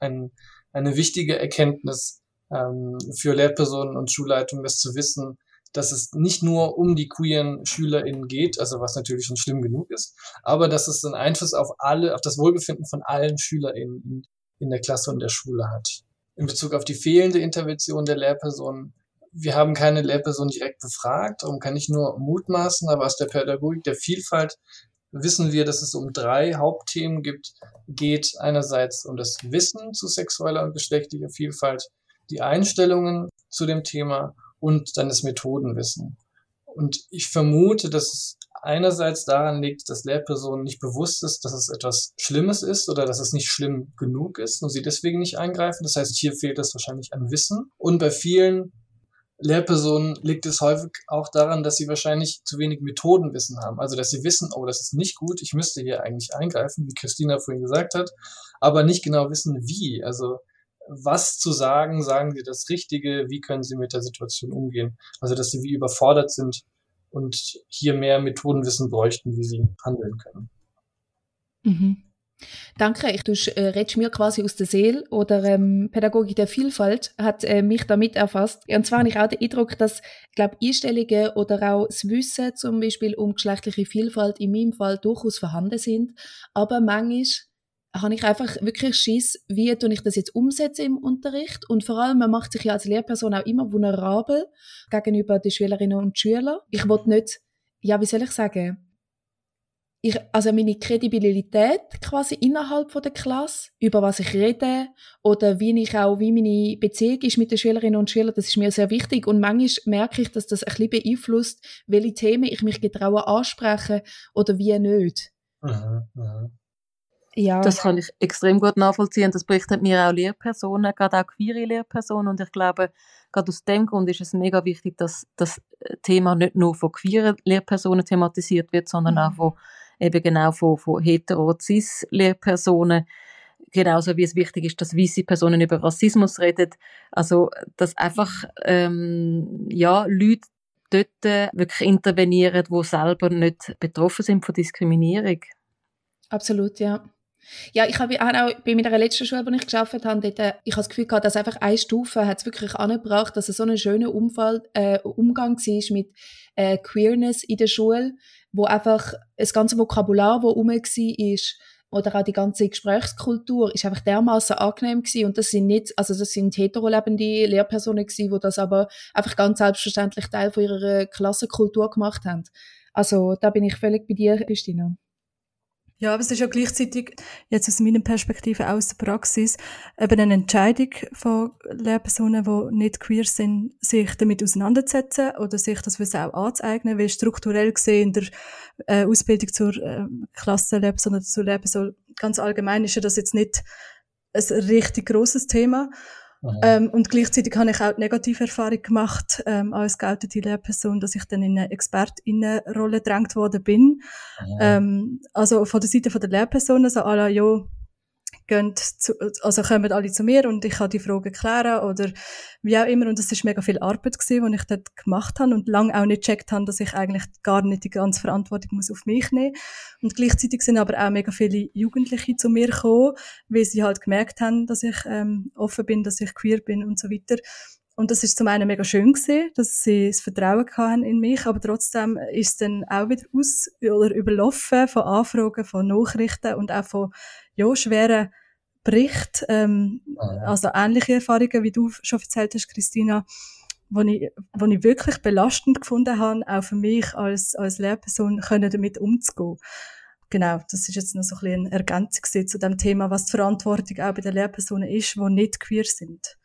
eine wichtige Erkenntnis für Lehrpersonen und Schulleitungen, das zu wissen, dass es nicht nur um die queeren SchülerInnen geht, also was natürlich schon schlimm genug ist, aber dass es einen Einfluss auf das Wohlbefinden von allen SchülerInnen in der Klasse und der Schule hat. In Bezug auf die fehlende Intervention der Lehrpersonen, wir haben keine Lehrperson direkt befragt, darum kann ich nur mutmaßen, aber aus der Pädagogik der Vielfalt wissen wir, dass es um 3 Hauptthemen geht. Einerseits um das Wissen zu sexueller und geschlechtlicher Vielfalt, die Einstellungen zu dem Thema und dann das Methodenwissen. Und ich vermute, dass es einerseits daran liegt, dass Lehrpersonen nicht bewusst ist, dass es etwas Schlimmes ist oder dass es nicht schlimm genug ist und sie deswegen nicht eingreifen. Das heißt, hier fehlt es wahrscheinlich an Wissen. Und bei vielen Lehrpersonen liegt es häufig auch daran, dass sie wahrscheinlich zu wenig Methodenwissen haben. Also, dass sie wissen, oh, das ist nicht gut, ich müsste hier eigentlich eingreifen, wie Christina vorhin gesagt hat, aber nicht genau wissen, wie. Also, was zu sagen sie das Richtige, wie können sie mit der Situation umgehen. Also, dass sie wie überfordert sind und hier mehr Methodenwissen bräuchten, wie sie handeln können. Mhm. Danke, du redest mir quasi aus der Seele oder Pädagogik der Vielfalt hat mich damit erfasst. Und zwar habe ich auch den Eindruck, dass, Einstellungen oder auch das Wissen zum Beispiel um geschlechtliche Vielfalt in meinem Fall durchaus vorhanden sind, aber manchmal habe ich einfach wirklich Schiss, wie tue ich das jetzt umsetzen im Unterricht und vor allem, man macht sich ja als Lehrperson auch immer vulnerabel gegenüber den Schülerinnen und Schülern. Ich will nicht, ja, wie soll ich sagen, also meine Kredibilität quasi innerhalb von der Klasse, über was ich rede oder wie meine Beziehung ist mit den Schülerinnen und Schülern, das ist mir sehr wichtig und manchmal merke ich, dass das ein bisschen beeinflusst, welche Themen ich mich getraue ansprechen oder wie nicht. Ja. Das kann ich extrem gut nachvollziehen. Das berichten mir auch Lehrpersonen, gerade auch queere Lehrpersonen. Und ich glaube, gerade aus dem Grund ist es mega wichtig, dass das Thema nicht nur von queeren Lehrpersonen thematisiert wird, sondern auch von hetero-cis-Lehrpersonen. Genauso wie es wichtig ist, dass weisse Personen über Rassismus reden. Also, dass einfach, Leute dort wirklich intervenieren, die selber nicht betroffen sind von Diskriminierung. Absolut, ja. Ja, ich habe auch bei meiner letzten Schule, wo ich gearbeitet habe, dort, ich habe das Gefühl gehabt, dass einfach eine Stufe hat es wirklich angebracht, dass es so ein schöner Umgang war mit Queerness in der Schule, wo einfach das ganze Vokabular, das rum war oder auch die ganze Gesprächskultur ist einfach dermaßen angenehm gewesen. Und das sind heterolebende Lehrpersonen gewesen, die das aber einfach ganz selbstverständlich Teil von ihrer Klassenkultur gemacht haben. Also da bin ich völlig bei dir, Christina. Ja, aber es ist ja gleichzeitig, jetzt aus meiner Perspektive aus der Praxis, eben eine Entscheidung von Lehrpersonen, die nicht queer sind, sich damit auseinanderzusetzen oder sich das Wissen auch anzueignen, weil strukturell gesehen in der Ausbildung zur Klassenlehrperson oder zur Lehrperson ganz allgemein ist ja das jetzt nicht ein richtig grosses Thema. Und gleichzeitig habe ich auch die negative Erfahrung gemacht, als geoutete Lehrperson, dass ich dann in eine ExpertInnenrolle gedrängt worden bin. Also von der Seite der Lehrpersonen, so à la, ja, kommen alle zu mir und ich kann die Fragen klären oder wie auch immer. Und das ist mega viel Arbeit gewesen, die ich dort gemacht habe und lange auch nicht gecheckt habe, dass ich eigentlich gar nicht die ganze Verantwortung muss auf mich nehmen muss. Und gleichzeitig sind aber auch mega viele Jugendliche zu mir gekommen, weil sie halt gemerkt haben, dass ich offen bin, dass ich queer bin und so weiter. Und das ist zum einen mega schön gewesen, dass sie das Vertrauen hatten in mich, aber trotzdem ist es dann auch wieder überlaufen von Anfragen, von Nachrichten und auch von schweren Berichten, also ähnliche Erfahrungen, wie du schon erzählt hast, Christina, wo ich wirklich belastend gefunden habe, auch für mich als Lehrperson damit umzugehen. Genau, das ist jetzt noch so ein bisschen eine Ergänzung zu dem Thema, was die Verantwortung auch bei den Lehrpersonen ist, die nicht queer sind.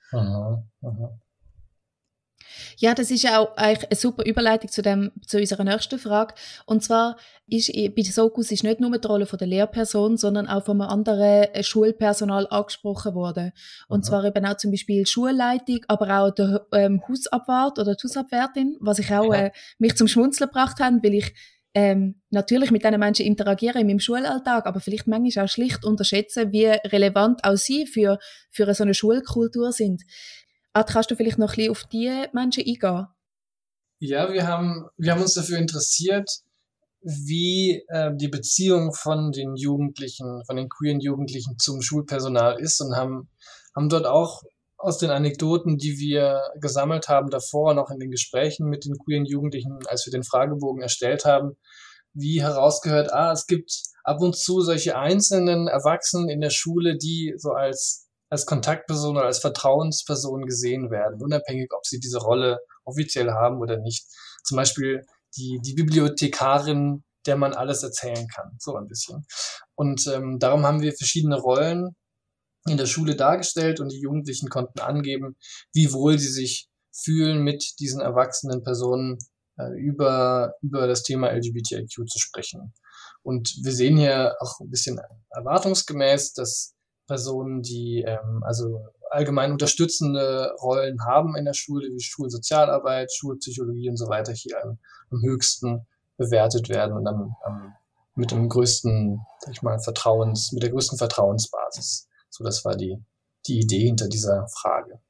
Ja, das ist auch eigentlich eine super Überleitung zu unserer nächsten Frage. Und zwar ist bei der SOGUS ist nicht nur die Rolle der Lehrperson, sondern auch von einem anderen Schulpersonal angesprochen worden. Und zwar eben auch zum Beispiel Schulleitung, aber auch der Hausabwart oder die Hausabwärtin, was ich auch mich zum Schmunzeln gebracht habe, weil ich natürlich mit diesen Menschen interagiere in meinem Schulalltag, aber vielleicht manchmal auch schlicht unterschätzen, wie relevant auch sie für so eine Schulkultur sind. Kannst du vielleicht noch ein bisschen auf diese Menschen eingehen? Ja, wir haben uns dafür interessiert, wie die Beziehung von den Jugendlichen, von den queeren Jugendlichen zum Schulpersonal ist und haben dort auch aus den Anekdoten, die wir gesammelt haben davor, noch in den Gesprächen mit den queeren Jugendlichen, als wir den Fragebogen erstellt haben, wie herausgehört, es gibt ab und zu solche einzelnen Erwachsenen in der Schule, die so als Kontaktperson oder als Vertrauensperson gesehen werden, unabhängig, ob sie diese Rolle offiziell haben oder nicht. Zum Beispiel die Bibliothekarin, der man alles erzählen kann, so ein bisschen. Und darum haben wir verschiedene Rollen in der Schule dargestellt und die Jugendlichen konnten angeben, wie wohl sie sich fühlen, mit diesen erwachsenen Personen über das Thema LGBTIQ zu sprechen. Und wir sehen hier auch ein bisschen erwartungsgemäß, dass Personen, die also allgemein unterstützende Rollen haben in der Schule, wie Schulsozialarbeit, Schulpsychologie und so weiter, hier am höchsten bewertet werden und mit dem größten, sag ich mal, mit der größten Vertrauensbasis. So, das war die Idee hinter dieser Frage.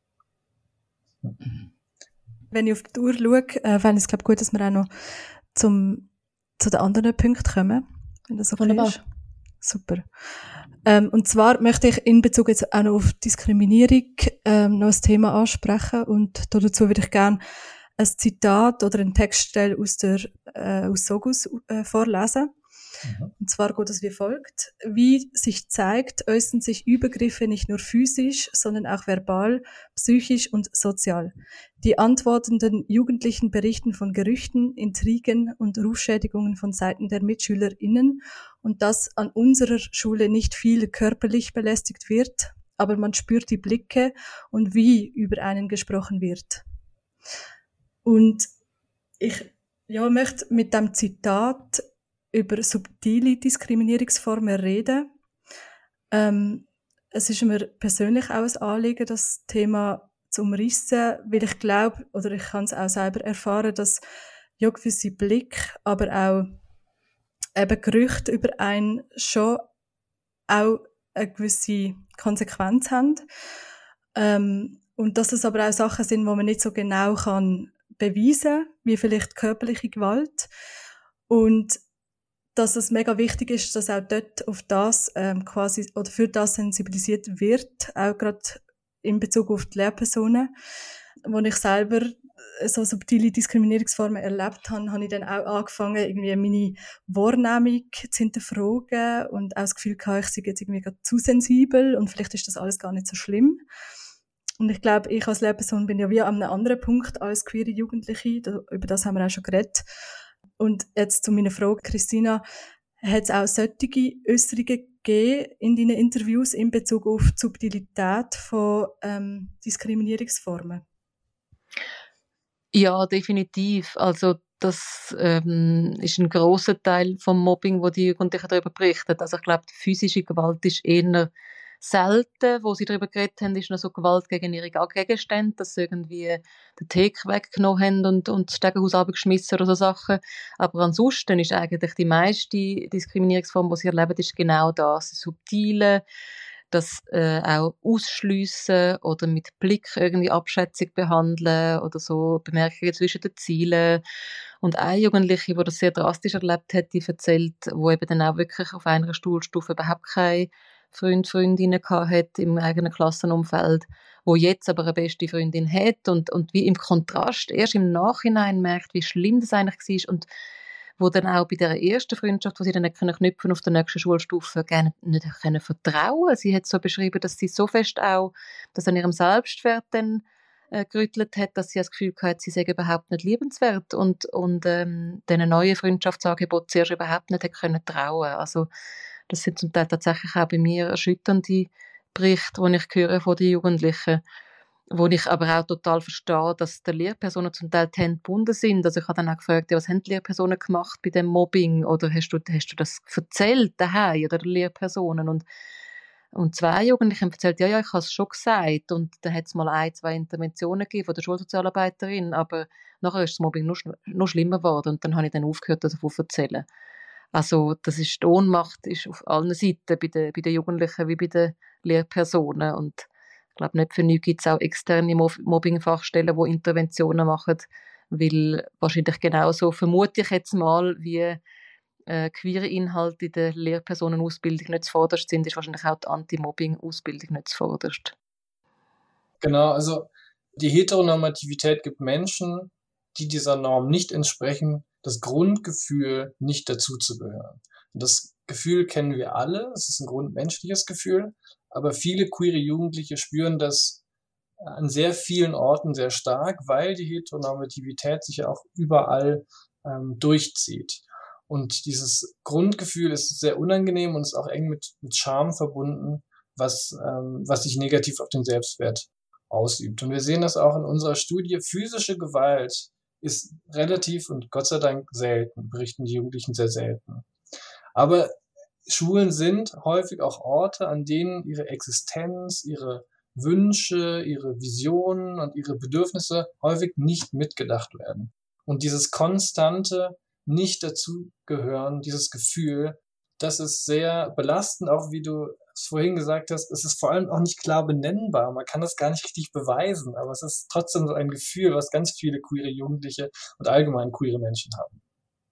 Wenn ich auf die Uhr schaue, fände ich es, glaube ich, gut, dass wir auch noch zu den anderen Punkten kommen, wenn das okay Wunderbar. ist. Super. Und zwar möchte ich in Bezug jetzt auch noch auf Diskriminierung noch ein Thema ansprechen und dazu würde ich gerne ein Zitat oder einen Textstelle aus SOGUS vorlesen. Und zwar geht es wie folgt. Wie sich zeigt, äußern sich Übergriffe nicht nur physisch, sondern auch verbal, psychisch und sozial. Die antwortenden Jugendlichen berichten von Gerüchten, Intrigen und Rufschädigungen von Seiten der MitschülerInnen und dass an unserer Schule nicht viel körperlich belästigt wird, aber man spürt die Blicke und wie über einen gesprochen wird. Und ich möchte mit dem Zitat über subtile Diskriminierungsformen reden. Es ist mir persönlich auch ein Anliegen, das Thema zu umrissen, weil ich glaube, oder ich kann es auch selber erfahren, dass gewisse Blick, aber auch eben Gerüchte über einen schon auch eine gewisse Konsequenz haben. Und dass es aber auch Sachen sind, die man nicht so genau kann beweisen, wie vielleicht körperliche Gewalt. Und dass es mega wichtig ist, dass auch dort auf das quasi oder für das sensibilisiert wird, auch gerade in Bezug auf die Lehrpersonen, wo ich selber so subtile Diskriminierungsformen erlebt habe, habe ich dann auch angefangen, irgendwie meine Wahrnehmung zu hinterfragen und auch das Gefühl gehabt, ich sei jetzt irgendwie gerade zu sensibel und vielleicht ist das alles gar nicht so schlimm. Und ich glaube, ich als Lehrperson bin ja wie an einem anderen Punkt als queere Jugendliche. Über das haben wir auch schon geredet. Und jetzt zu meiner Frage, Christina, hat es auch solche Äußerungen gegeben in deinen Interviews in Bezug auf die Subtilität von Diskriminierungsformen? Ja, definitiv. Also das ist ein grosser Teil vom Mobbing, wo die Jugendlichen darüber berichten. Also ich glaube, die physische Gewalt ist eher selten. Wo sie darüber geredet haben, ist noch so Gewalt gegen ihre Gegenstände, dass sie irgendwie den Theke weggenommen haben und das Stegenhaus runtergeschmissen oder so Sachen. Aber ansonsten ist eigentlich die meiste Diskriminierungsform, die sie erleben, ist genau das Subtile, das auch ausschliessen oder mit Blick irgendwie abschätzig behandeln oder so Bemerkungen zwischen den Zielen. Und eine Jugendliche, die das sehr drastisch erlebt hat, die erzählt, wo eben dann auch wirklich auf einer Schulstufe überhaupt keine Freundinnen hat im eigenen Klassenumfeld, wo jetzt aber eine beste Freundin hat und wie im Kontrast erst im Nachhinein merkt, wie schlimm das eigentlich war und wo dann auch bei der ersten Freundschaft, wo sie dann nicht knüpfen auf der nächsten Schulstufe, gerne nicht können vertrauen. Sie hat so beschrieben, dass sie so fest auch, dass an ihrem Selbstwert dann gerüttelt hat, dass sie das Gefühl hatte, sie sei überhaupt nicht liebenswert und diesen neuen Freundschaftsangeboten zuerst überhaupt nicht können trauen. Also das sind zum Teil tatsächlich auch bei mir erschütternde Berichte, die ich höre von den Jugendlichen, wo ich aber auch total verstehe, dass die Lehrpersonen zum Teil die Hände gebunden sind. Also ich habe dann auch gefragt, ja, was haben die Lehrpersonen gemacht bei dem Mobbing? Oder hast du das erzählt daheim oder den Lehrpersonen? Und 2 Jugendliche haben erzählt, ja, ich habe es schon gesagt. Und dann hat es mal 1, 2 Interventionen gegeben von der Schulsozialarbeiterin, aber nachher ist das Mobbing noch schlimmer geworden und dann habe ich dann aufgehört, davon zu erzählen. Also die Ohnmacht ist auf allen Seiten, bei den Jugendlichen wie bei den Lehrpersonen. Und ich glaube, nicht für nichts gibt es auch externe Mobbingfachstellen, die Interventionen machen, weil wahrscheinlich genauso, vermute ich jetzt mal, wie queere Inhalte in der Lehrpersonenausbildung nicht zuvorderst sind, ist wahrscheinlich auch die Anti-Mobbing-Ausbildung nicht zuvorderst. Genau, also die Heteronormativität gibt Menschen, die dieser Norm nicht entsprechen, das Grundgefühl, nicht dazuzugehören. Und das Gefühl kennen wir alle, es ist ein grundmenschliches Gefühl, aber viele queere Jugendliche spüren das an sehr vielen Orten sehr stark, weil die Heteronormativität sich ja auch überall durchzieht. Und dieses Grundgefühl ist sehr unangenehm und ist auch eng mit Scham verbunden, was sich negativ auf den Selbstwert ausübt. Und wir sehen das auch in unserer Studie. Physische Gewalt ist relativ und Gott sei Dank selten, berichten die Jugendlichen sehr selten. Aber Schulen sind häufig auch Orte, an denen ihre Existenz, ihre Wünsche, ihre Visionen und ihre Bedürfnisse häufig nicht mitgedacht werden. Und dieses konstante Nicht-Dazugehören, dieses Gefühl, das ist sehr belastend, auch wie du es vorhin gesagt hast, es ist vor allem auch nicht klar benennbar. Man kann das gar nicht richtig beweisen, aber es ist trotzdem so ein Gefühl, was ganz viele queere Jugendliche und allgemein queere Menschen haben.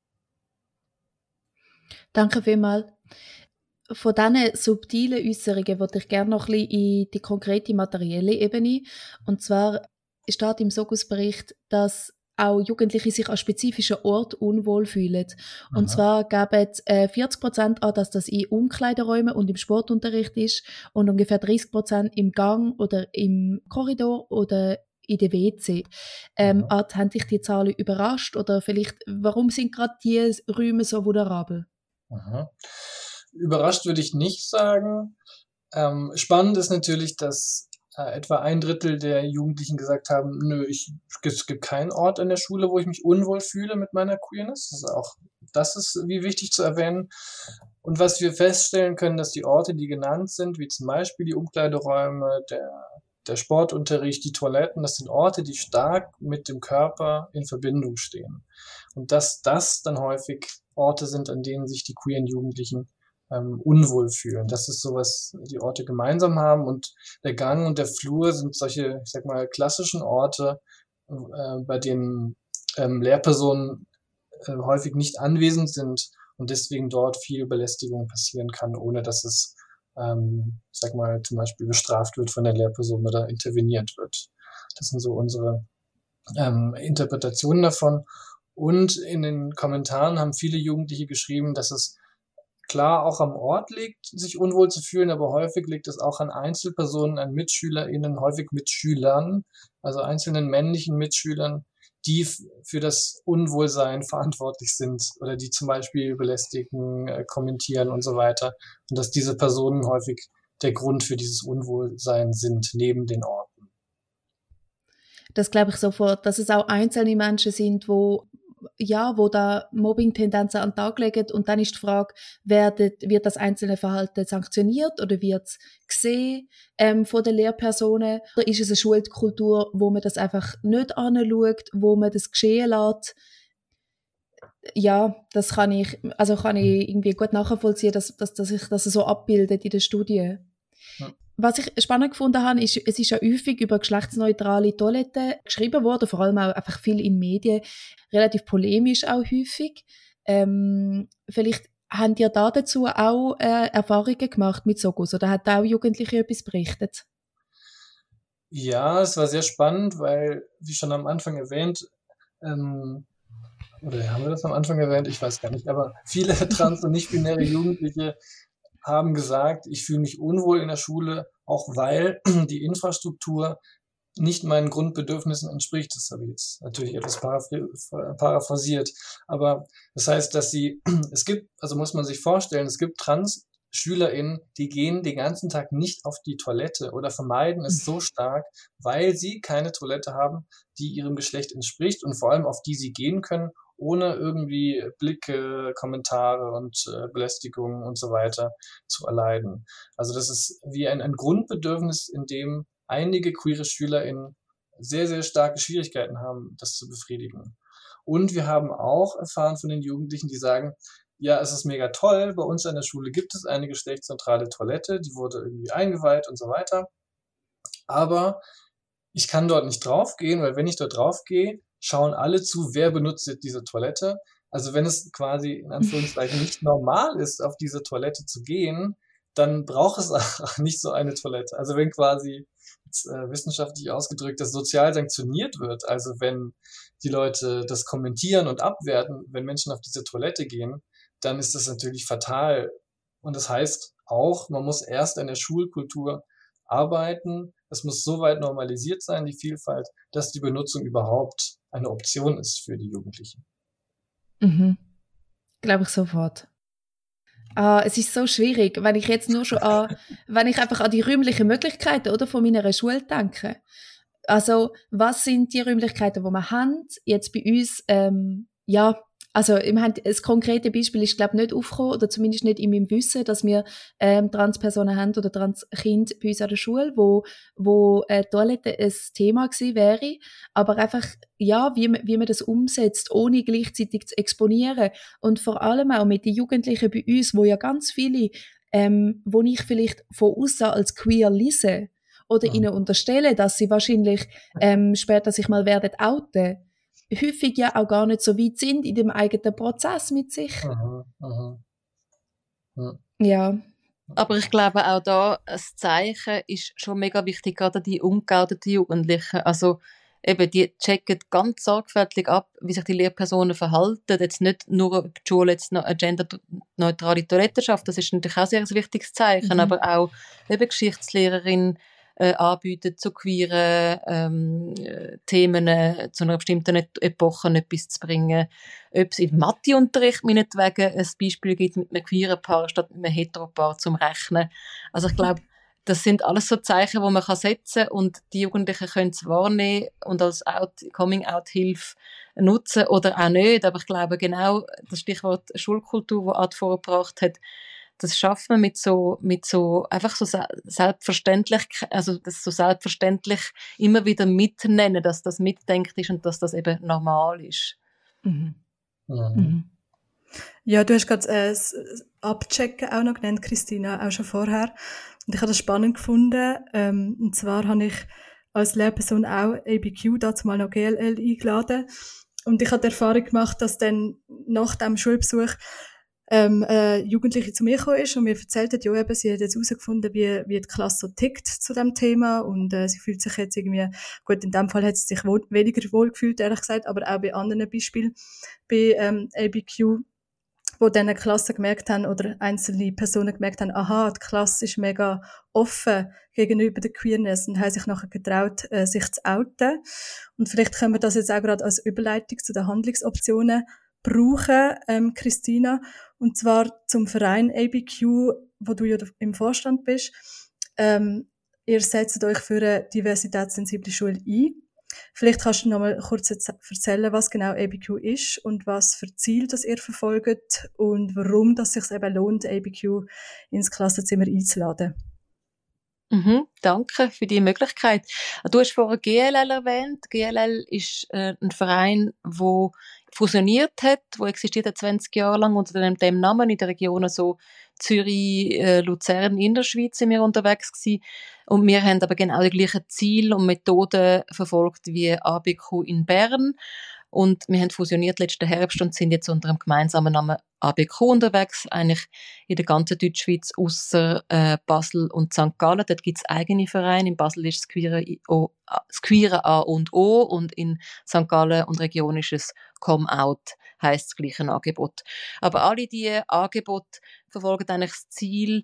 Danke vielmals. Von diesen subtilen Äußerungen würde ich gerne noch ein bisschen in die konkrete materielle Ebene. Und zwar steht im SOGUS-Bericht, dass auch Jugendliche sich an spezifischen Orten unwohl fühlen. Und Aha. zwar geben 40% an, dass das in Umkleideräumen und im Sportunterricht ist und ungefähr 30% im Gang oder im Korridor oder in der WC. Haben dich die Zahlen überrascht oder vielleicht, warum sind gerade diese Räume so vulnerabel? Aha. Überrascht würde ich nicht sagen. Spannend ist natürlich, dass etwa 1/3 der Jugendlichen gesagt haben, nö, es gibt keinen Ort in der Schule, wo ich mich unwohl fühle mit meiner Queerness. Das ist wie wichtig zu erwähnen. Und was wir feststellen können, dass die Orte, die genannt sind, wie zum Beispiel die Umkleideräume, der Sportunterricht, die Toiletten, das sind Orte, die stark mit dem Körper in Verbindung stehen. Und dass das dann häufig Orte sind, an denen sich die queeren Jugendlichen unwohl fühlen. Das ist so, was die Orte gemeinsam haben. Und der Gang und der Flur sind solche, ich sag mal, klassischen Orte, bei denen Lehrpersonen häufig nicht anwesend sind und deswegen dort viel Belästigung passieren kann, ohne dass es, sag mal, zum Beispiel bestraft wird von der Lehrperson oder interveniert wird. Das sind so unsere Interpretationen davon. Und in den Kommentaren haben viele Jugendliche geschrieben, dass es klar auch am Ort liegt, sich unwohl zu fühlen, aber häufig liegt es auch an Einzelpersonen, an MitschülerInnen, häufig Mitschülern, also einzelnen männlichen Mitschülern, die für das Unwohlsein verantwortlich sind oder die zum Beispiel belästigen, kommentieren und so weiter. Und dass diese Personen häufig der Grund für dieses Unwohlsein sind, neben den Orten. Das glaube ich sofort, dass es auch einzelne Menschen sind, wo da Mobbing-Tendenzen an den Tag legen. Und dann ist die Frage, wird das einzelne Verhalten sanktioniert oder wird es gesehen von den Lehrpersonen? Oder ist es eine Schulkultur, wo man das einfach nicht anschaut, wo man das geschehen lässt? Ja, das kann ich irgendwie gut nachvollziehen, dass sich das so abbildet in der Studie. Ja. Was ich spannend gefunden habe, ist, es ist ja häufig über geschlechtsneutrale Toiletten geschrieben worden, vor allem auch einfach viel in Medien, relativ polemisch auch häufig. Vielleicht habt ihr da dazu auch Erfahrungen gemacht mit Sogus oder hat auch Jugendliche etwas berichtet? Ja, es war sehr spannend, weil, wie schon am Anfang erwähnt, oder haben wir das am Anfang erwähnt? Ich weiß gar nicht, aber viele trans- und nicht-binäre Jugendliche haben gesagt, ich fühle mich unwohl in der Schule, auch weil die Infrastruktur nicht meinen Grundbedürfnissen entspricht. Das habe ich jetzt natürlich etwas paraphrasiert. Aber das heißt, dass muss man sich vorstellen, es gibt Trans-SchülerInnen, die gehen den ganzen Tag nicht auf die Toilette oder vermeiden es so stark, weil sie keine Toilette haben, die ihrem Geschlecht entspricht und vor allem auf die sie gehen können, ohne irgendwie Blicke, Kommentare und Belästigungen und so weiter zu erleiden. Also das ist wie ein Grundbedürfnis, in dem einige queere SchülerInnen sehr, sehr starke Schwierigkeiten haben, das zu befriedigen. Und wir haben auch erfahren von den Jugendlichen, die sagen, ja, es ist mega toll, bei uns an der Schule gibt es eine geschlechtsneutrale Toilette, die wurde irgendwie eingeweiht und so weiter. Aber ich kann dort nicht draufgehen, weil wenn ich dort draufgehe, schauen alle zu, wer benutzt jetzt diese Toilette. Also wenn es quasi in Anführungszeichen nicht normal ist, auf diese Toilette zu gehen, dann braucht es auch nicht so eine Toilette. Also wenn quasi wissenschaftlich ausgedrückt das sozial sanktioniert wird, also wenn die Leute das kommentieren und abwerten, wenn Menschen auf diese Toilette gehen, dann ist das natürlich fatal. Und das heißt auch, man muss erst an der Schulkultur arbeiten. Es muss so weit normalisiert sein, die Vielfalt, dass die Benutzung überhaupt eine Option ist für die Jugendlichen. Mhm. Glaube ich sofort. Es ist so schwierig, wenn ich jetzt nur schon wenn ich einfach an die räumlichen Möglichkeiten oder von meiner Schule denke. Also, was sind die Räumlichkeiten, die wir haben? Jetzt bei uns, also ein konkretes Beispiel ist, glaube ich, nicht aufgekommen, oder zumindest nicht in meinem Wissen, dass wir Transpersonen haben oder Transkinder bei uns an der Schule, wo Toilette ein Thema gewesen wäre, aber einfach, ja, wie man das umsetzt, ohne gleichzeitig zu exponieren und vor allem auch mit den Jugendlichen bei uns, wo ja ganz viele, wo ich vielleicht von außen als queer lese oder ihnen unterstelle, dass sie wahrscheinlich später sich mal werden outen, häufig ja auch gar nicht so weit sind in dem eigenen Prozess mit sich. Ja. Aber ich glaube auch da, ein Zeichen ist schon mega wichtig, gerade die ungeouteten Jugendlichen. Also eben, die checken ganz sorgfältig ab, wie sich die Lehrpersonen verhalten. Jetzt nicht nur die Schule jetzt noch eine genderneutrale Toilette schafft, das ist natürlich auch sehr ein wichtiges Zeichen, aber auch eben Geschichtslehrerin anbieten zu queeren Themen, zu einer bestimmten Epoche etwas zu bringen. Ob es im Matheunterricht meinetwegen ein Beispiel gibt mit einem queeren Paar statt mit einem Heteropaar zum Rechnen. Also ich glaube, das sind alles so Zeichen, die man setzen kann und die Jugendlichen können es wahrnehmen und als Coming-out-Hilfe nutzen oder auch nicht. Aber ich glaube genau, das Stichwort Schulkultur, das Art vorgebracht hat, das schafft man mit so einfach so selbstverständlich, also das so selbstverständlich immer wieder mitnehmen, dass das mitdenkt ist und dass das eben normal ist. Ja, du hast gerade das Abchecken auch noch genannt, Christina, auch schon vorher. Und ich habe das spannend gefunden. Und zwar habe ich als Lehrperson auch ABQ, dazu mal noch GLL eingeladen. Und ich habe die Erfahrung gemacht, dass dann nach dem Schulbesuch Jugendliche zu mir gekommen ist und mir erzählt hat, ja eben, sie hat jetzt herausgefunden, wie die Klasse so tickt zu dem Thema und sie fühlt sich jetzt irgendwie, gut, in dem Fall hat sie sich weniger wohl gefühlt, ehrlich gesagt, aber auch bei anderen Beispielen, bei ABQ, wo dann Klassen gemerkt haben oder einzelne Personen gemerkt haben, aha, die Klasse ist mega offen gegenüber der Queerness und haben sich nachher getraut, sich zu outen. Und vielleicht können wir das jetzt auch gerade als Überleitung zu den Handlungsoptionen brauchen, Christina. Und zwar zum Verein ABQ, wo du ja im Vorstand bist. Ihr setzt euch für eine diversitätssensible Schule ein. Vielleicht kannst du noch mal kurz erzählen, was genau ABQ ist und was für Ziele das ihr verfolgt und warum das sich eben lohnt, ABQ ins Klassenzimmer einzuladen. Danke für die Möglichkeit. Du hast vorher GLL erwähnt. GLL ist ein Verein, der fusioniert hat, der existiert hat 20 Jahre lang unter dem Namen in der Region so Zürich, Luzern, Innerschweiz sind wir unterwegs gewesen. Und wir haben aber genau die gleichen Ziele und Methoden verfolgt wie ABQ in Bern. Und wir haben fusioniert letzten Herbst und sind jetzt unter dem gemeinsamen Namen ABQ unterwegs, eigentlich in der ganzen Deutschschweiz, ausser Basel und St. Gallen. Dort gibt es eigene Vereine. In Basel ist das Queere A und O und in St. Gallen und Region ist es Come Out, heisst das gleiche Angebot. Aber alle diese Angebote verfolgen eigentlich das Ziel,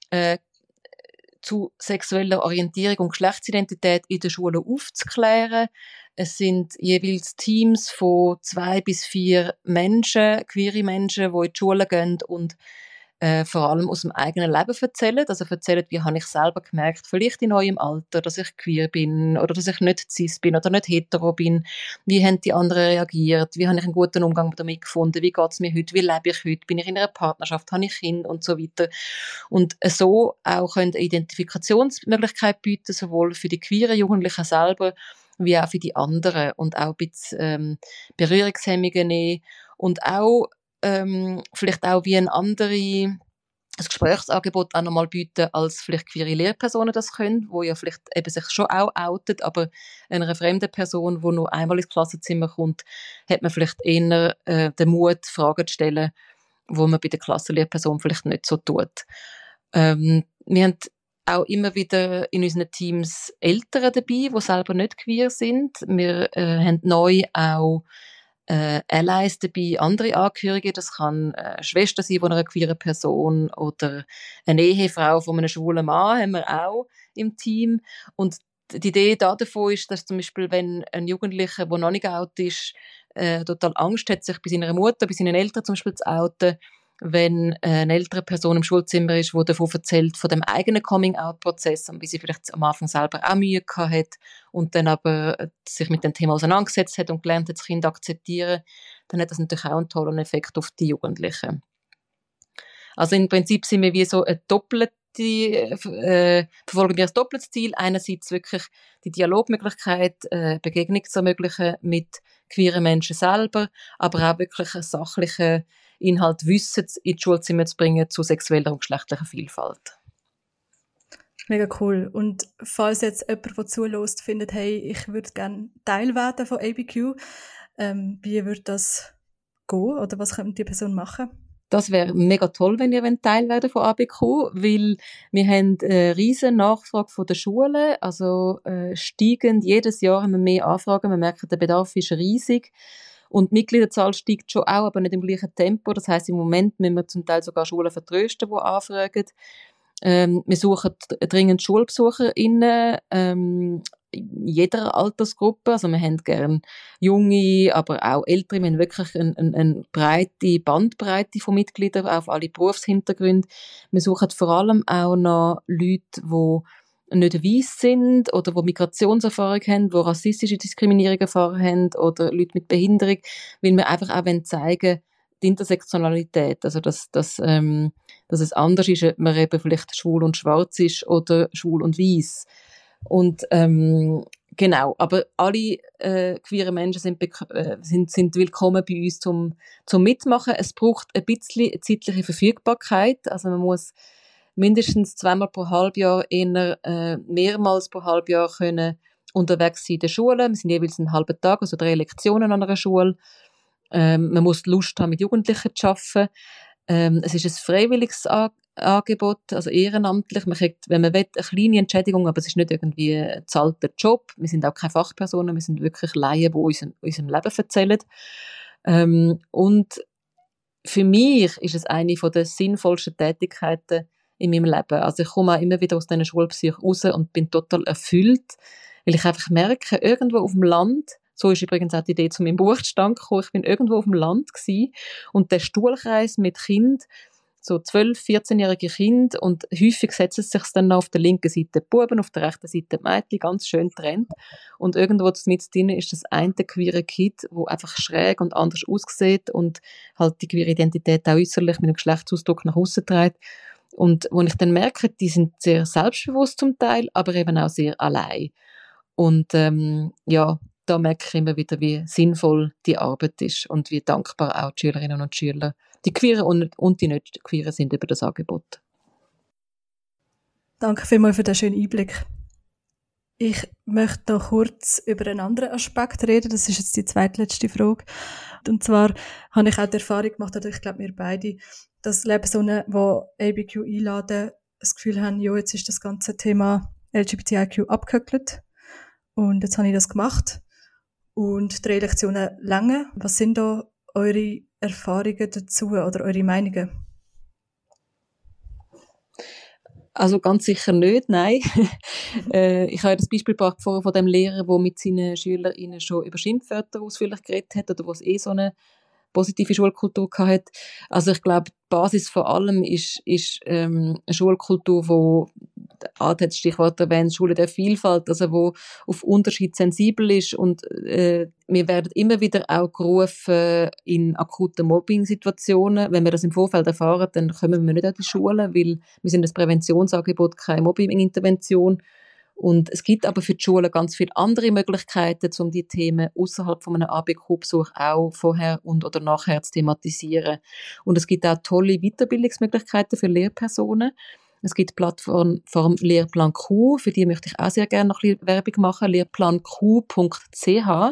zu sexueller Orientierung und Geschlechtsidentität in den Schulen aufzuklären. Es sind jeweils Teams von 2 bis 4 Menschen, queere Menschen, die in die Schule gehen und vor allem aus dem eigenen Leben erzählen. Also erzählen, wie habe ich selber gemerkt, vielleicht in eurem Alter, dass ich queer bin oder dass ich nicht cis bin oder nicht hetero bin. Wie haben die anderen reagiert? Wie habe ich einen guten Umgang damit gefunden? Wie geht es mir heute? Wie lebe ich heute? Bin ich in einer Partnerschaft? Habe ich Kinder? Und so weiter. Und so auch eine Identifikationsmöglichkeit bieten, sowohl für die queeren Jugendlichen selber, wie auch für die anderen. Und auch ein bisschen Berührungshemmungen nehmen. Und auch vielleicht auch wie ein Gesprächsangebot auch nochmal bieten, als vielleicht queere Lehrpersonen das können, wo ja vielleicht eben sich schon auch outet, aber einer fremden Person, die nur einmal ins Klassenzimmer kommt, hat man vielleicht eher den Mut, Fragen zu stellen, wo man bei der Klassenlehrperson vielleicht nicht so tut. Wir haben auch immer wieder in unseren Teams Eltern dabei, die selber nicht queer sind. Wir haben neu auch Allies dabei, andere Angehörige. Das kann eine Schwester sein von einer queeren Person oder eine Ehefrau von einem schwulen Mann haben wir auch im Team. Und die Idee davon ist, dass zum Beispiel, wenn ein Jugendlicher, der noch nicht out ist, total Angst hat, sich bei seiner Mutter, bei seinen Eltern zum Beispiel zu outen, wenn eine ältere Person im Schulzimmer ist, die davon erzählt, von dem eigenen Coming-out-Prozess und wie sie vielleicht am Anfang selber auch Mühe gehabt hat und dann aber sich mit dem Thema auseinandergesetzt hat und gelernt hat, das Kind akzeptieren, dann hat das natürlich auch einen tollen Effekt auf die Jugendlichen. Also im Prinzip sind wir wie so eine verfolgen wir ein doppeltes Ziel. Einerseits wirklich die Dialogmöglichkeit, Begegnung zu ermöglichen mit queeren Menschen selber, aber auch wirklich einen sachlichen Inhalt Wissen in die Schulzimmer zu bringen zu sexueller und geschlechtlicher Vielfalt. Mega cool. Und falls jetzt jemand, der zuhört, findet, hey, ich würde gerne Teil werden von ABQ, wie würde das gehen oder was könnte die Person machen? Das wäre mega toll, wenn ihr Teil werden von ABQ, weil wir haben eine riesen Nachfrage von den Schulen, also steigend, jedes Jahr haben wir mehr Anfragen, wir merken, der Bedarf ist riesig und die Mitgliederzahl steigt schon auch, aber nicht im gleichen Tempo, das heisst, im Moment müssen wir zum Teil sogar Schulen vertrösten, die anfragen. Wir suchen dringend SchulbesucherInnen, in jeder Altersgruppe. Also wir haben gerne junge, aber auch ältere. Wir haben wirklich eine breite Bandbreite von Mitgliedern auf alle Berufshintergründe. Wir suchen vor allem auch noch Leute, die nicht weiss sind oder die Migrationserfahrung haben, die rassistische Diskriminierung erfahren haben oder Leute mit Behinderung, weil wir einfach auch zeigen wollen, die Intersektionalität, also dass es anders ist, ob man eben vielleicht schwul und schwarz ist oder schwul und weiss. Und genau, aber alle queeren Menschen sind willkommen bei uns zum Mitmachen. Es braucht ein bisschen zeitliche Verfügbarkeit, also man muss mindestens 2-mal pro Halbjahr, eher mehrmals pro Halbjahr können unterwegs sein in der Schule. Wir sind jeweils einen halben Tag, also 3 Lektionen an einer Schule. Man muss Lust haben, mit Jugendlichen zu arbeiten. Es ist ein freiwilliges Angebot, also ehrenamtlich. Man kriegt, wenn man will, eine kleine Entschädigung, aber es ist nicht irgendwie ein bezahlter Job. Wir sind auch keine Fachpersonen, wir sind wirklich Laien, die unserem Leben erzählen. Und für mich ist es eine der sinnvollsten Tätigkeiten in meinem Leben. Also ich komme auch immer wieder aus diesen Schulbesuchen raus und bin total erfüllt, weil ich einfach merke, irgendwo auf dem Land, so ist übrigens auch die Idee zu meinem Buch zustande gekommen, ich bin irgendwo auf dem Land gewesen und der Stuhlkreis mit Kind, so 12-, 14-jährige Kinder, und häufig setzen sich dann noch auf der linken Seite die Buben, auf der rechten Seite die Mädchen, ganz schön getrennt. Und irgendwo mit drin ist das eine queere Kind, wo einfach schräg und anders aussieht und halt die queere Identität auch äußerlich mit einem Geschlechtsausdruck nach außen trägt. Und wo ich dann merke, die sind sehr selbstbewusst zum Teil, aber eben auch sehr allein. Und ja, da merke ich immer wieder, wie sinnvoll die Arbeit ist und wie dankbar auch die Schülerinnen und Schüler, die Queeren und die nicht Queeren, sind über das Angebot. Danke vielmals für den schönen Einblick. Ich möchte noch kurz über einen anderen Aspekt reden. Das ist jetzt die zweitletzte Frage. Und zwar habe ich auch die Erfahrung gemacht, oder ich glaube, wir beide, dass Lebensonnen, die ABQ einladen, das Gefühl haben, ja, jetzt ist das ganze Thema LGBTIQ abgehökelt. Und jetzt habe ich das gemacht. Und 3 Lektionen länger. Was sind da eure Erfahrungen dazu oder eure Meinungen? Also ganz sicher nicht, nein. Ich habe das Beispiel gebracht vorher von dem Lehrer, der mit seinen SchülerInnen schon über Schimpfwörter ausführlich geredet hat oder wo es so eine positive Schulkultur hatte. Also ich glaube, die Basis vor allem ist eine Schulkultur, wo Art hat das Stichwort erwähnt, Schule der Vielfalt, also wo auf Unterschied sensibel ist, und wir werden immer wieder auch gerufen in akuten Mobbing-Situationen. Wenn wir das im Vorfeld erfahren, dann kommen wir nicht an die Schule, weil wir sind das Präventionsangebot, keine Mobbing-Intervention. Und es gibt aber für die Schulen ganz viele andere Möglichkeiten, um die Themen außerhalb von einem ABQ-Besuch auch vorher und oder nachher zu thematisieren. Und es gibt auch tolle Weiterbildungsmöglichkeiten für Lehrpersonen. Es gibt die Plattform Lehrplan Q, für die möchte ich auch sehr gerne noch ein bisschen Werbung machen, lehrplanq.ch.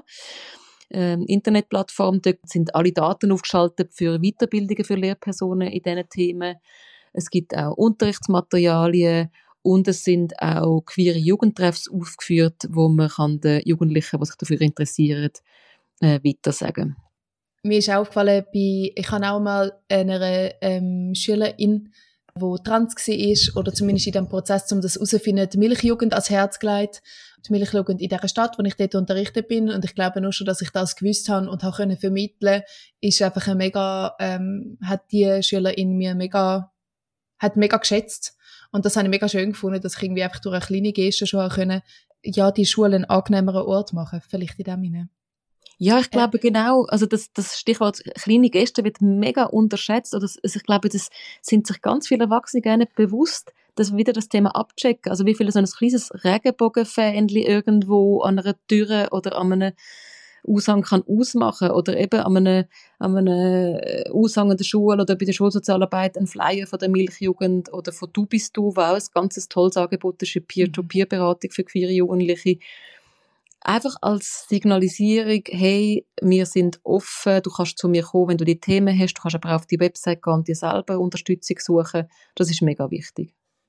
Internetplattform, dort sind alle Daten aufgeschaltet für Weiterbildungen für Lehrpersonen in diesen Themen. Es gibt auch Unterrichtsmaterialien und es sind auch queere Jugendtreffs aufgeführt, wo man den Jugendlichen, die sich dafür interessieren, weitersagen. Mir ist aufgefallen, ich habe auch mal einer Schülerin, die trans war, oder zumindest in diesem Prozess, um das herauszufinden, die Milchjugend ans Herz gelegt. Die Milchjugend in dieser Stadt, wo ich dort unterrichtet bin. Und ich glaube nur schon, dass ich das gewusst habe und habe können vermitteln, ist einfach ein mega, hat die Schülerin mir mega geschätzt. Und das habe ich mega schön gefunden, dass ich irgendwie einfach durch eine kleine Geste schon können, ja, die Schule einen angenehmeren Ort machen. Vielleicht in dem Sinne. Ja, ich glaube genau, also das Stichwort kleine Geste wird mega unterschätzt. Oder ich glaube, das sind sich ganz viele Erwachsene gar nicht bewusst, dass wir wieder das Thema abchecken. Also wie viel so ein kleines Regenbogenfähnchen irgendwo an einer Tür oder an einem Aushang kann ausmachen, oder eben an einem Aushang in der Schule oder bei der Schulsozialarbeit ein Flyer von der Milchjugend oder von «Du bist du», wo auch ein ganz tolles Angebot ist, eine Peer-to-Peer-Beratung für queere Jugendliche. Einfach als Signalisierung, hey, wir sind offen, du kannst zu mir kommen, wenn du die Themen hast, du kannst aber auch auf die Website gehen und dir selber Unterstützung suchen. Das ist mega wichtig.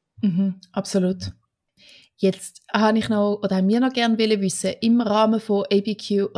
Absolut. Jetzt habe ich noch, oder haben wir noch gerne wissen, im Rahmen von ABQ,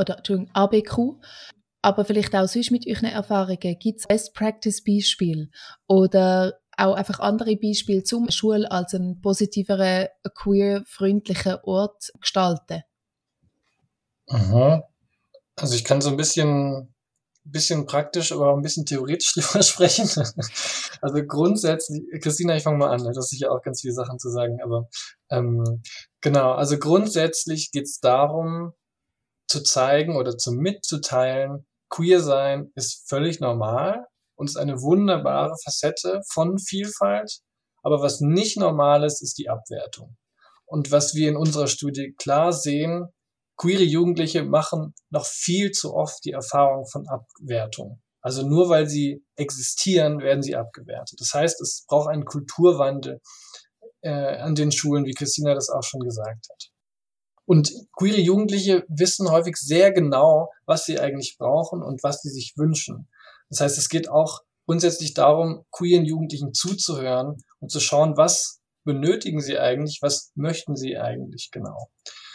aber vielleicht auch sonst mit euren Erfahrungen, gibt es Best-Practice-Beispiele oder auch einfach andere Beispiele, zum Schule als einen positiveren, queer-freundlichen Ort gestalten? Aha. Also ich kann so ein bisschen praktisch, aber auch ein bisschen theoretisch drüber sprechen. Also grundsätzlich, Christina, ich fange mal an, dass ich ja auch ganz viele Sachen zu sagen, aber genau, also grundsätzlich geht es darum, zu zeigen oder mitzuteilen, queer sein ist völlig normal und ist eine wunderbare Facette von Vielfalt, aber was nicht normal ist die Abwertung. Und was wir in unserer Studie klar sehen, queere Jugendliche machen noch viel zu oft die Erfahrung von Abwertung. Also nur weil sie existieren, werden sie abgewertet. Das heißt, es braucht einen Kulturwandel an den Schulen, wie Christina das auch schon gesagt hat. Und queere Jugendliche wissen häufig sehr genau, was sie eigentlich brauchen und was sie sich wünschen. Das heißt, es geht auch grundsätzlich darum, queeren Jugendlichen zuzuhören und zu schauen, was benötigen sie eigentlich, was möchten sie eigentlich genau.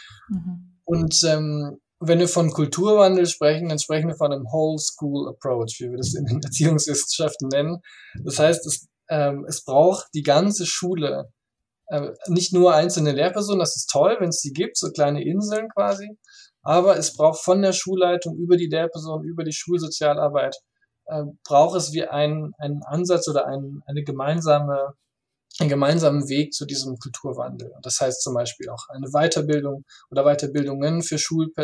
Und wenn wir von Kulturwandel sprechen, dann sprechen wir von einem Whole School Approach, wie wir das in den Erziehungswissenschaften nennen. Das heißt, es braucht die ganze Schule, nicht nur einzelne Lehrpersonen, das ist toll, wenn es die gibt, so kleine Inseln quasi, aber es braucht von der Schulleitung über die Lehrpersonen, über die Schulsozialarbeit, braucht es wie einen Ansatz oder einen gemeinsamen Weg zu diesem Kulturwandel. Und das heißt zum Beispiel auch eine Weiterbildung oder Weiterbildungen für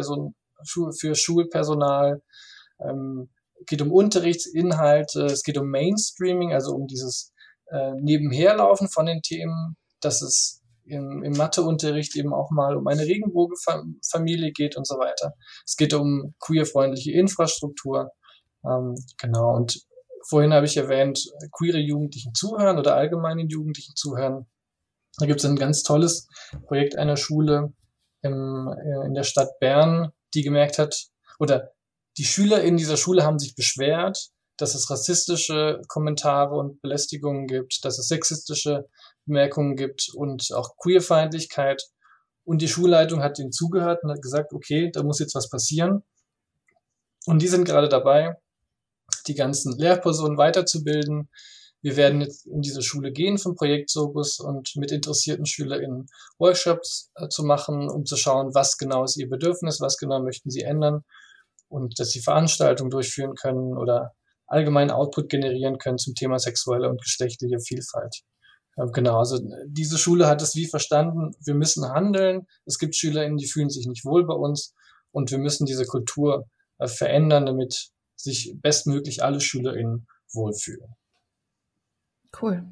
Schulpersonal, geht um Unterrichtsinhalte, es geht um Mainstreaming, also um dieses Nebenherlaufen von den Themen, dass es im Matheunterricht eben auch mal um eine Regenbogenfamilie geht und so weiter. Es geht um queerfreundliche Infrastruktur. Genau, und vorhin habe ich erwähnt, queere Jugendlichen zuhören oder allgemeinen Jugendlichen zuhören. Da gibt es ein ganz tolles Projekt einer Schule in der Stadt Bern, die gemerkt hat, oder die Schüler in dieser Schule haben sich beschwert, dass es rassistische Kommentare und Belästigungen gibt, dass es sexistische Bemerkungen gibt und auch Queerfeindlichkeit. Und die Schulleitung hat ihnen zugehört und hat gesagt, okay, da muss jetzt was passieren. Und die sind gerade dabei, die ganzen Lehrpersonen weiterzubilden. Wir werden jetzt in diese Schule gehen vom Projekt Sobus und mit interessierten SchülerInnen Workshops zu machen, um zu schauen, was genau ist ihr Bedürfnis, was genau möchten sie ändern und dass sie Veranstaltungen durchführen können oder allgemein Output generieren können zum Thema sexuelle und geschlechtliche Vielfalt. Genau, also diese Schule hat es wie verstanden, wir müssen handeln, es gibt SchülerInnen, die fühlen sich nicht wohl bei uns und wir müssen diese Kultur verändern, damit sich bestmöglich alle SchülerInnen wohlfühlen. Cool.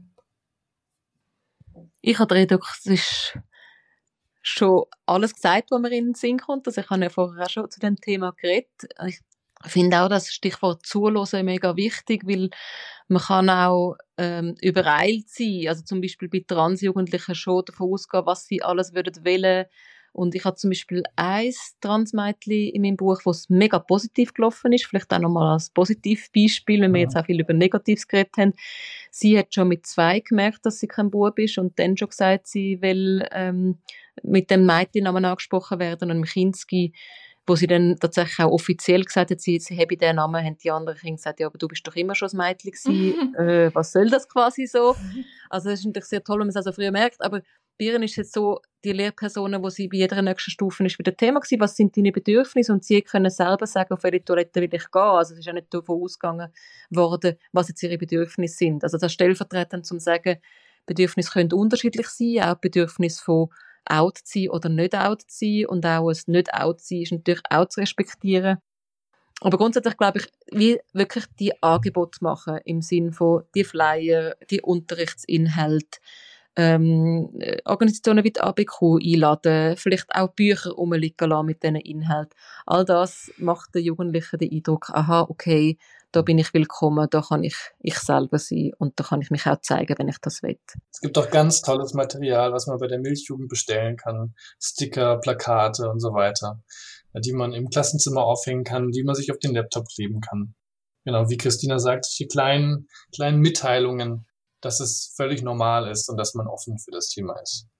Ich habe den Eindruck, es ist schon alles gesagt, was mir in den Sinn kommt. Also ich habe ja vorher auch schon zu dem Thema geredet. Ich finde auch das Stichwort Zuhören mega wichtig, weil man kann auch übereilt sein. Also zum Beispiel bei Transjugendlichen schon davon ausgehen, was sie alles wollen wollen. Und ich habe zum Beispiel ein Transmädchen in meinem Buch, wo es mega positiv gelaufen ist, vielleicht auch nochmal als Positivbeispiel, wenn wir jetzt auch viel über Negatives geredet haben. Sie hat schon mit 2 gemerkt, dass sie kein Bub ist und dann schon gesagt, sie will mit dem Mädchennamen angesprochen werden und Kinski, wo sie dann tatsächlich auch offiziell gesagt hat, sie habe den Namen, haben die anderen Kinder gesagt, ja, aber du bist doch immer schon ein Mädchen gewesen. Was soll das quasi so? Also das ist natürlich sehr toll, wenn man es also früher merkt, aber bei ihr ist es jetzt so, die Lehrpersonen, wo sie bei jeder nächsten Stufe ist wieder Thema gewesen, was sind deine Bedürfnisse, und sie können selber sagen, auf welche Toilette will ich gehen. Also es ist ja nicht davon ausgegangen worden, was jetzt ihre Bedürfnisse sind. Also das stellvertretend zum sagen, Bedürfnisse können unterschiedlich sein, auch Bedürfnisse von out zu sein oder nicht out zu sein, und auch ein nicht out zu sein ist natürlich auch zu respektieren. Aber grundsätzlich glaube ich, wie wirklich die Angebote machen, im Sinn von die Flyer, die Unterrichtsinhalte, Organisationen wie die ABQ einladen, vielleicht auch Bücher rumliegen lassen mit diesen Inhalten. All das macht den Jugendlichen den Eindruck, aha, okay, da bin ich willkommen, da kann ich selber sein und da kann ich mich auch zeigen, wenn ich das will. Es gibt auch ganz tolles Material, was man bei der Milchjugend bestellen kann. Sticker, Plakate und so weiter, die man im Klassenzimmer aufhängen kann, die man sich auf den Laptop kleben kann. Genau, wie Christina sagt, die kleinen Mitteilungen, dass es völlig normal ist und dass man offen für das Thema ist.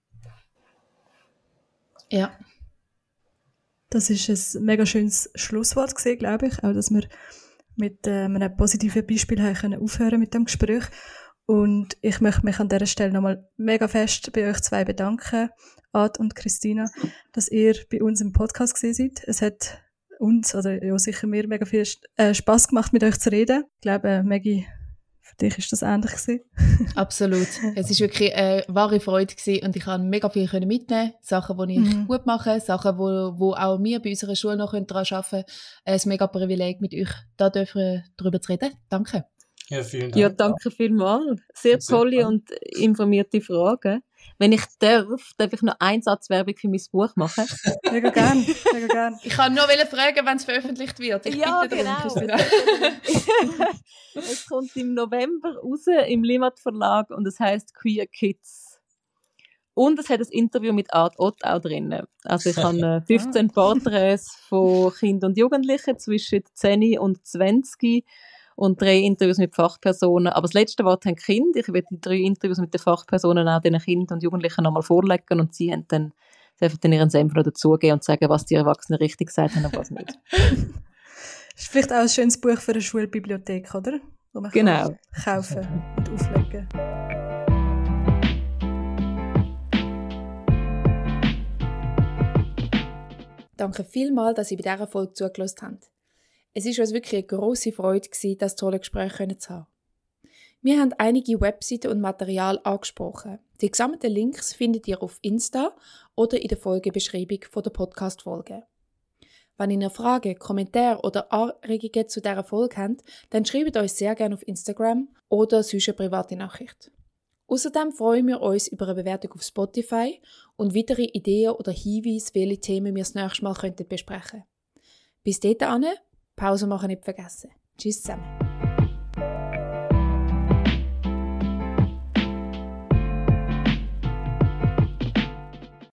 Ja. Das ist ein mega schönes Schlusswort gewesen, glaube ich. Auch, dass wir mit einem positiven Beispiel haben aufhören mit dem Gespräch. Und ich möchte mich an dieser Stelle nochmal mega fest bei euch 2 bedanken, Ad und Christina, dass ihr bei uns im Podcast gewesen seid. Es hat uns, oder ja sicher mir, mega viel Spass gemacht, mit euch zu reden. Ich glaube, Maggie, für dich ist das ähnlich gewesen. Absolut. Es war wirklich eine wahre Freude gewesen und ich konnte mega viel mitnehmen. Sachen, die ich gut mache, Sachen, wo auch wir bei unserer Schule noch daran arbeiten können. Ein mega Privileg, mit euch darüber zu reden. Danke. Ja, vielen Dank. Ja, danke vielmals. Sehr tolle und informierte Fragen. Wenn ich darf ich noch einen Satz Werbung für mein Buch machen? Mega gern, mega gern. Ich kann nur fragen, wenn es veröffentlicht wird. Ich ja, bitte darum, genau. Es kommt im November raus im Limmat Verlag und es heisst Queer Kids. Und es hat ein Interview mit Art Ott auch drin. Also ich habe 15 Porträts von Kindern und Jugendlichen zwischen 10 und 20. und 3 Interviews mit Fachpersonen. Aber das letzte Wort haben die Kinder. Ich werde die 3 Interviews mit den Fachpersonen auch den Kindern und Jugendlichen nochmal vorlegen und sie haben dann, dürfen dann ihren Senf noch dazugeben und sagen, was die Erwachsenen richtig gesagt haben und was nicht. Das ist vielleicht auch ein schönes Buch für eine Schulbibliothek, oder? Wo man Genau. kann kaufen und auflegen. Danke vielmals, dass ihr bei dieser Folge zugelassen habt. Es war uns wirklich eine grosse Freude, das tolle Gespräch zu haben. Wir haben einige Webseiten und Material angesprochen. Die gesammelten Links findet ihr auf Insta oder in der Folgebeschreibung der Podcast-Folge. Wenn ihr noch Fragen, Kommentare oder Anregungen zu dieser Folge habt, dann schreibt uns sehr gerne auf Instagram oder sonst eine private Nachricht. Außerdem freuen wir uns über eine Bewertung auf Spotify und weitere Ideen oder Hinweise, welche Themen wir das nächste Mal besprechen könnten. Bis dahin, Pause machen nicht vergessen. Tschüss zusammen.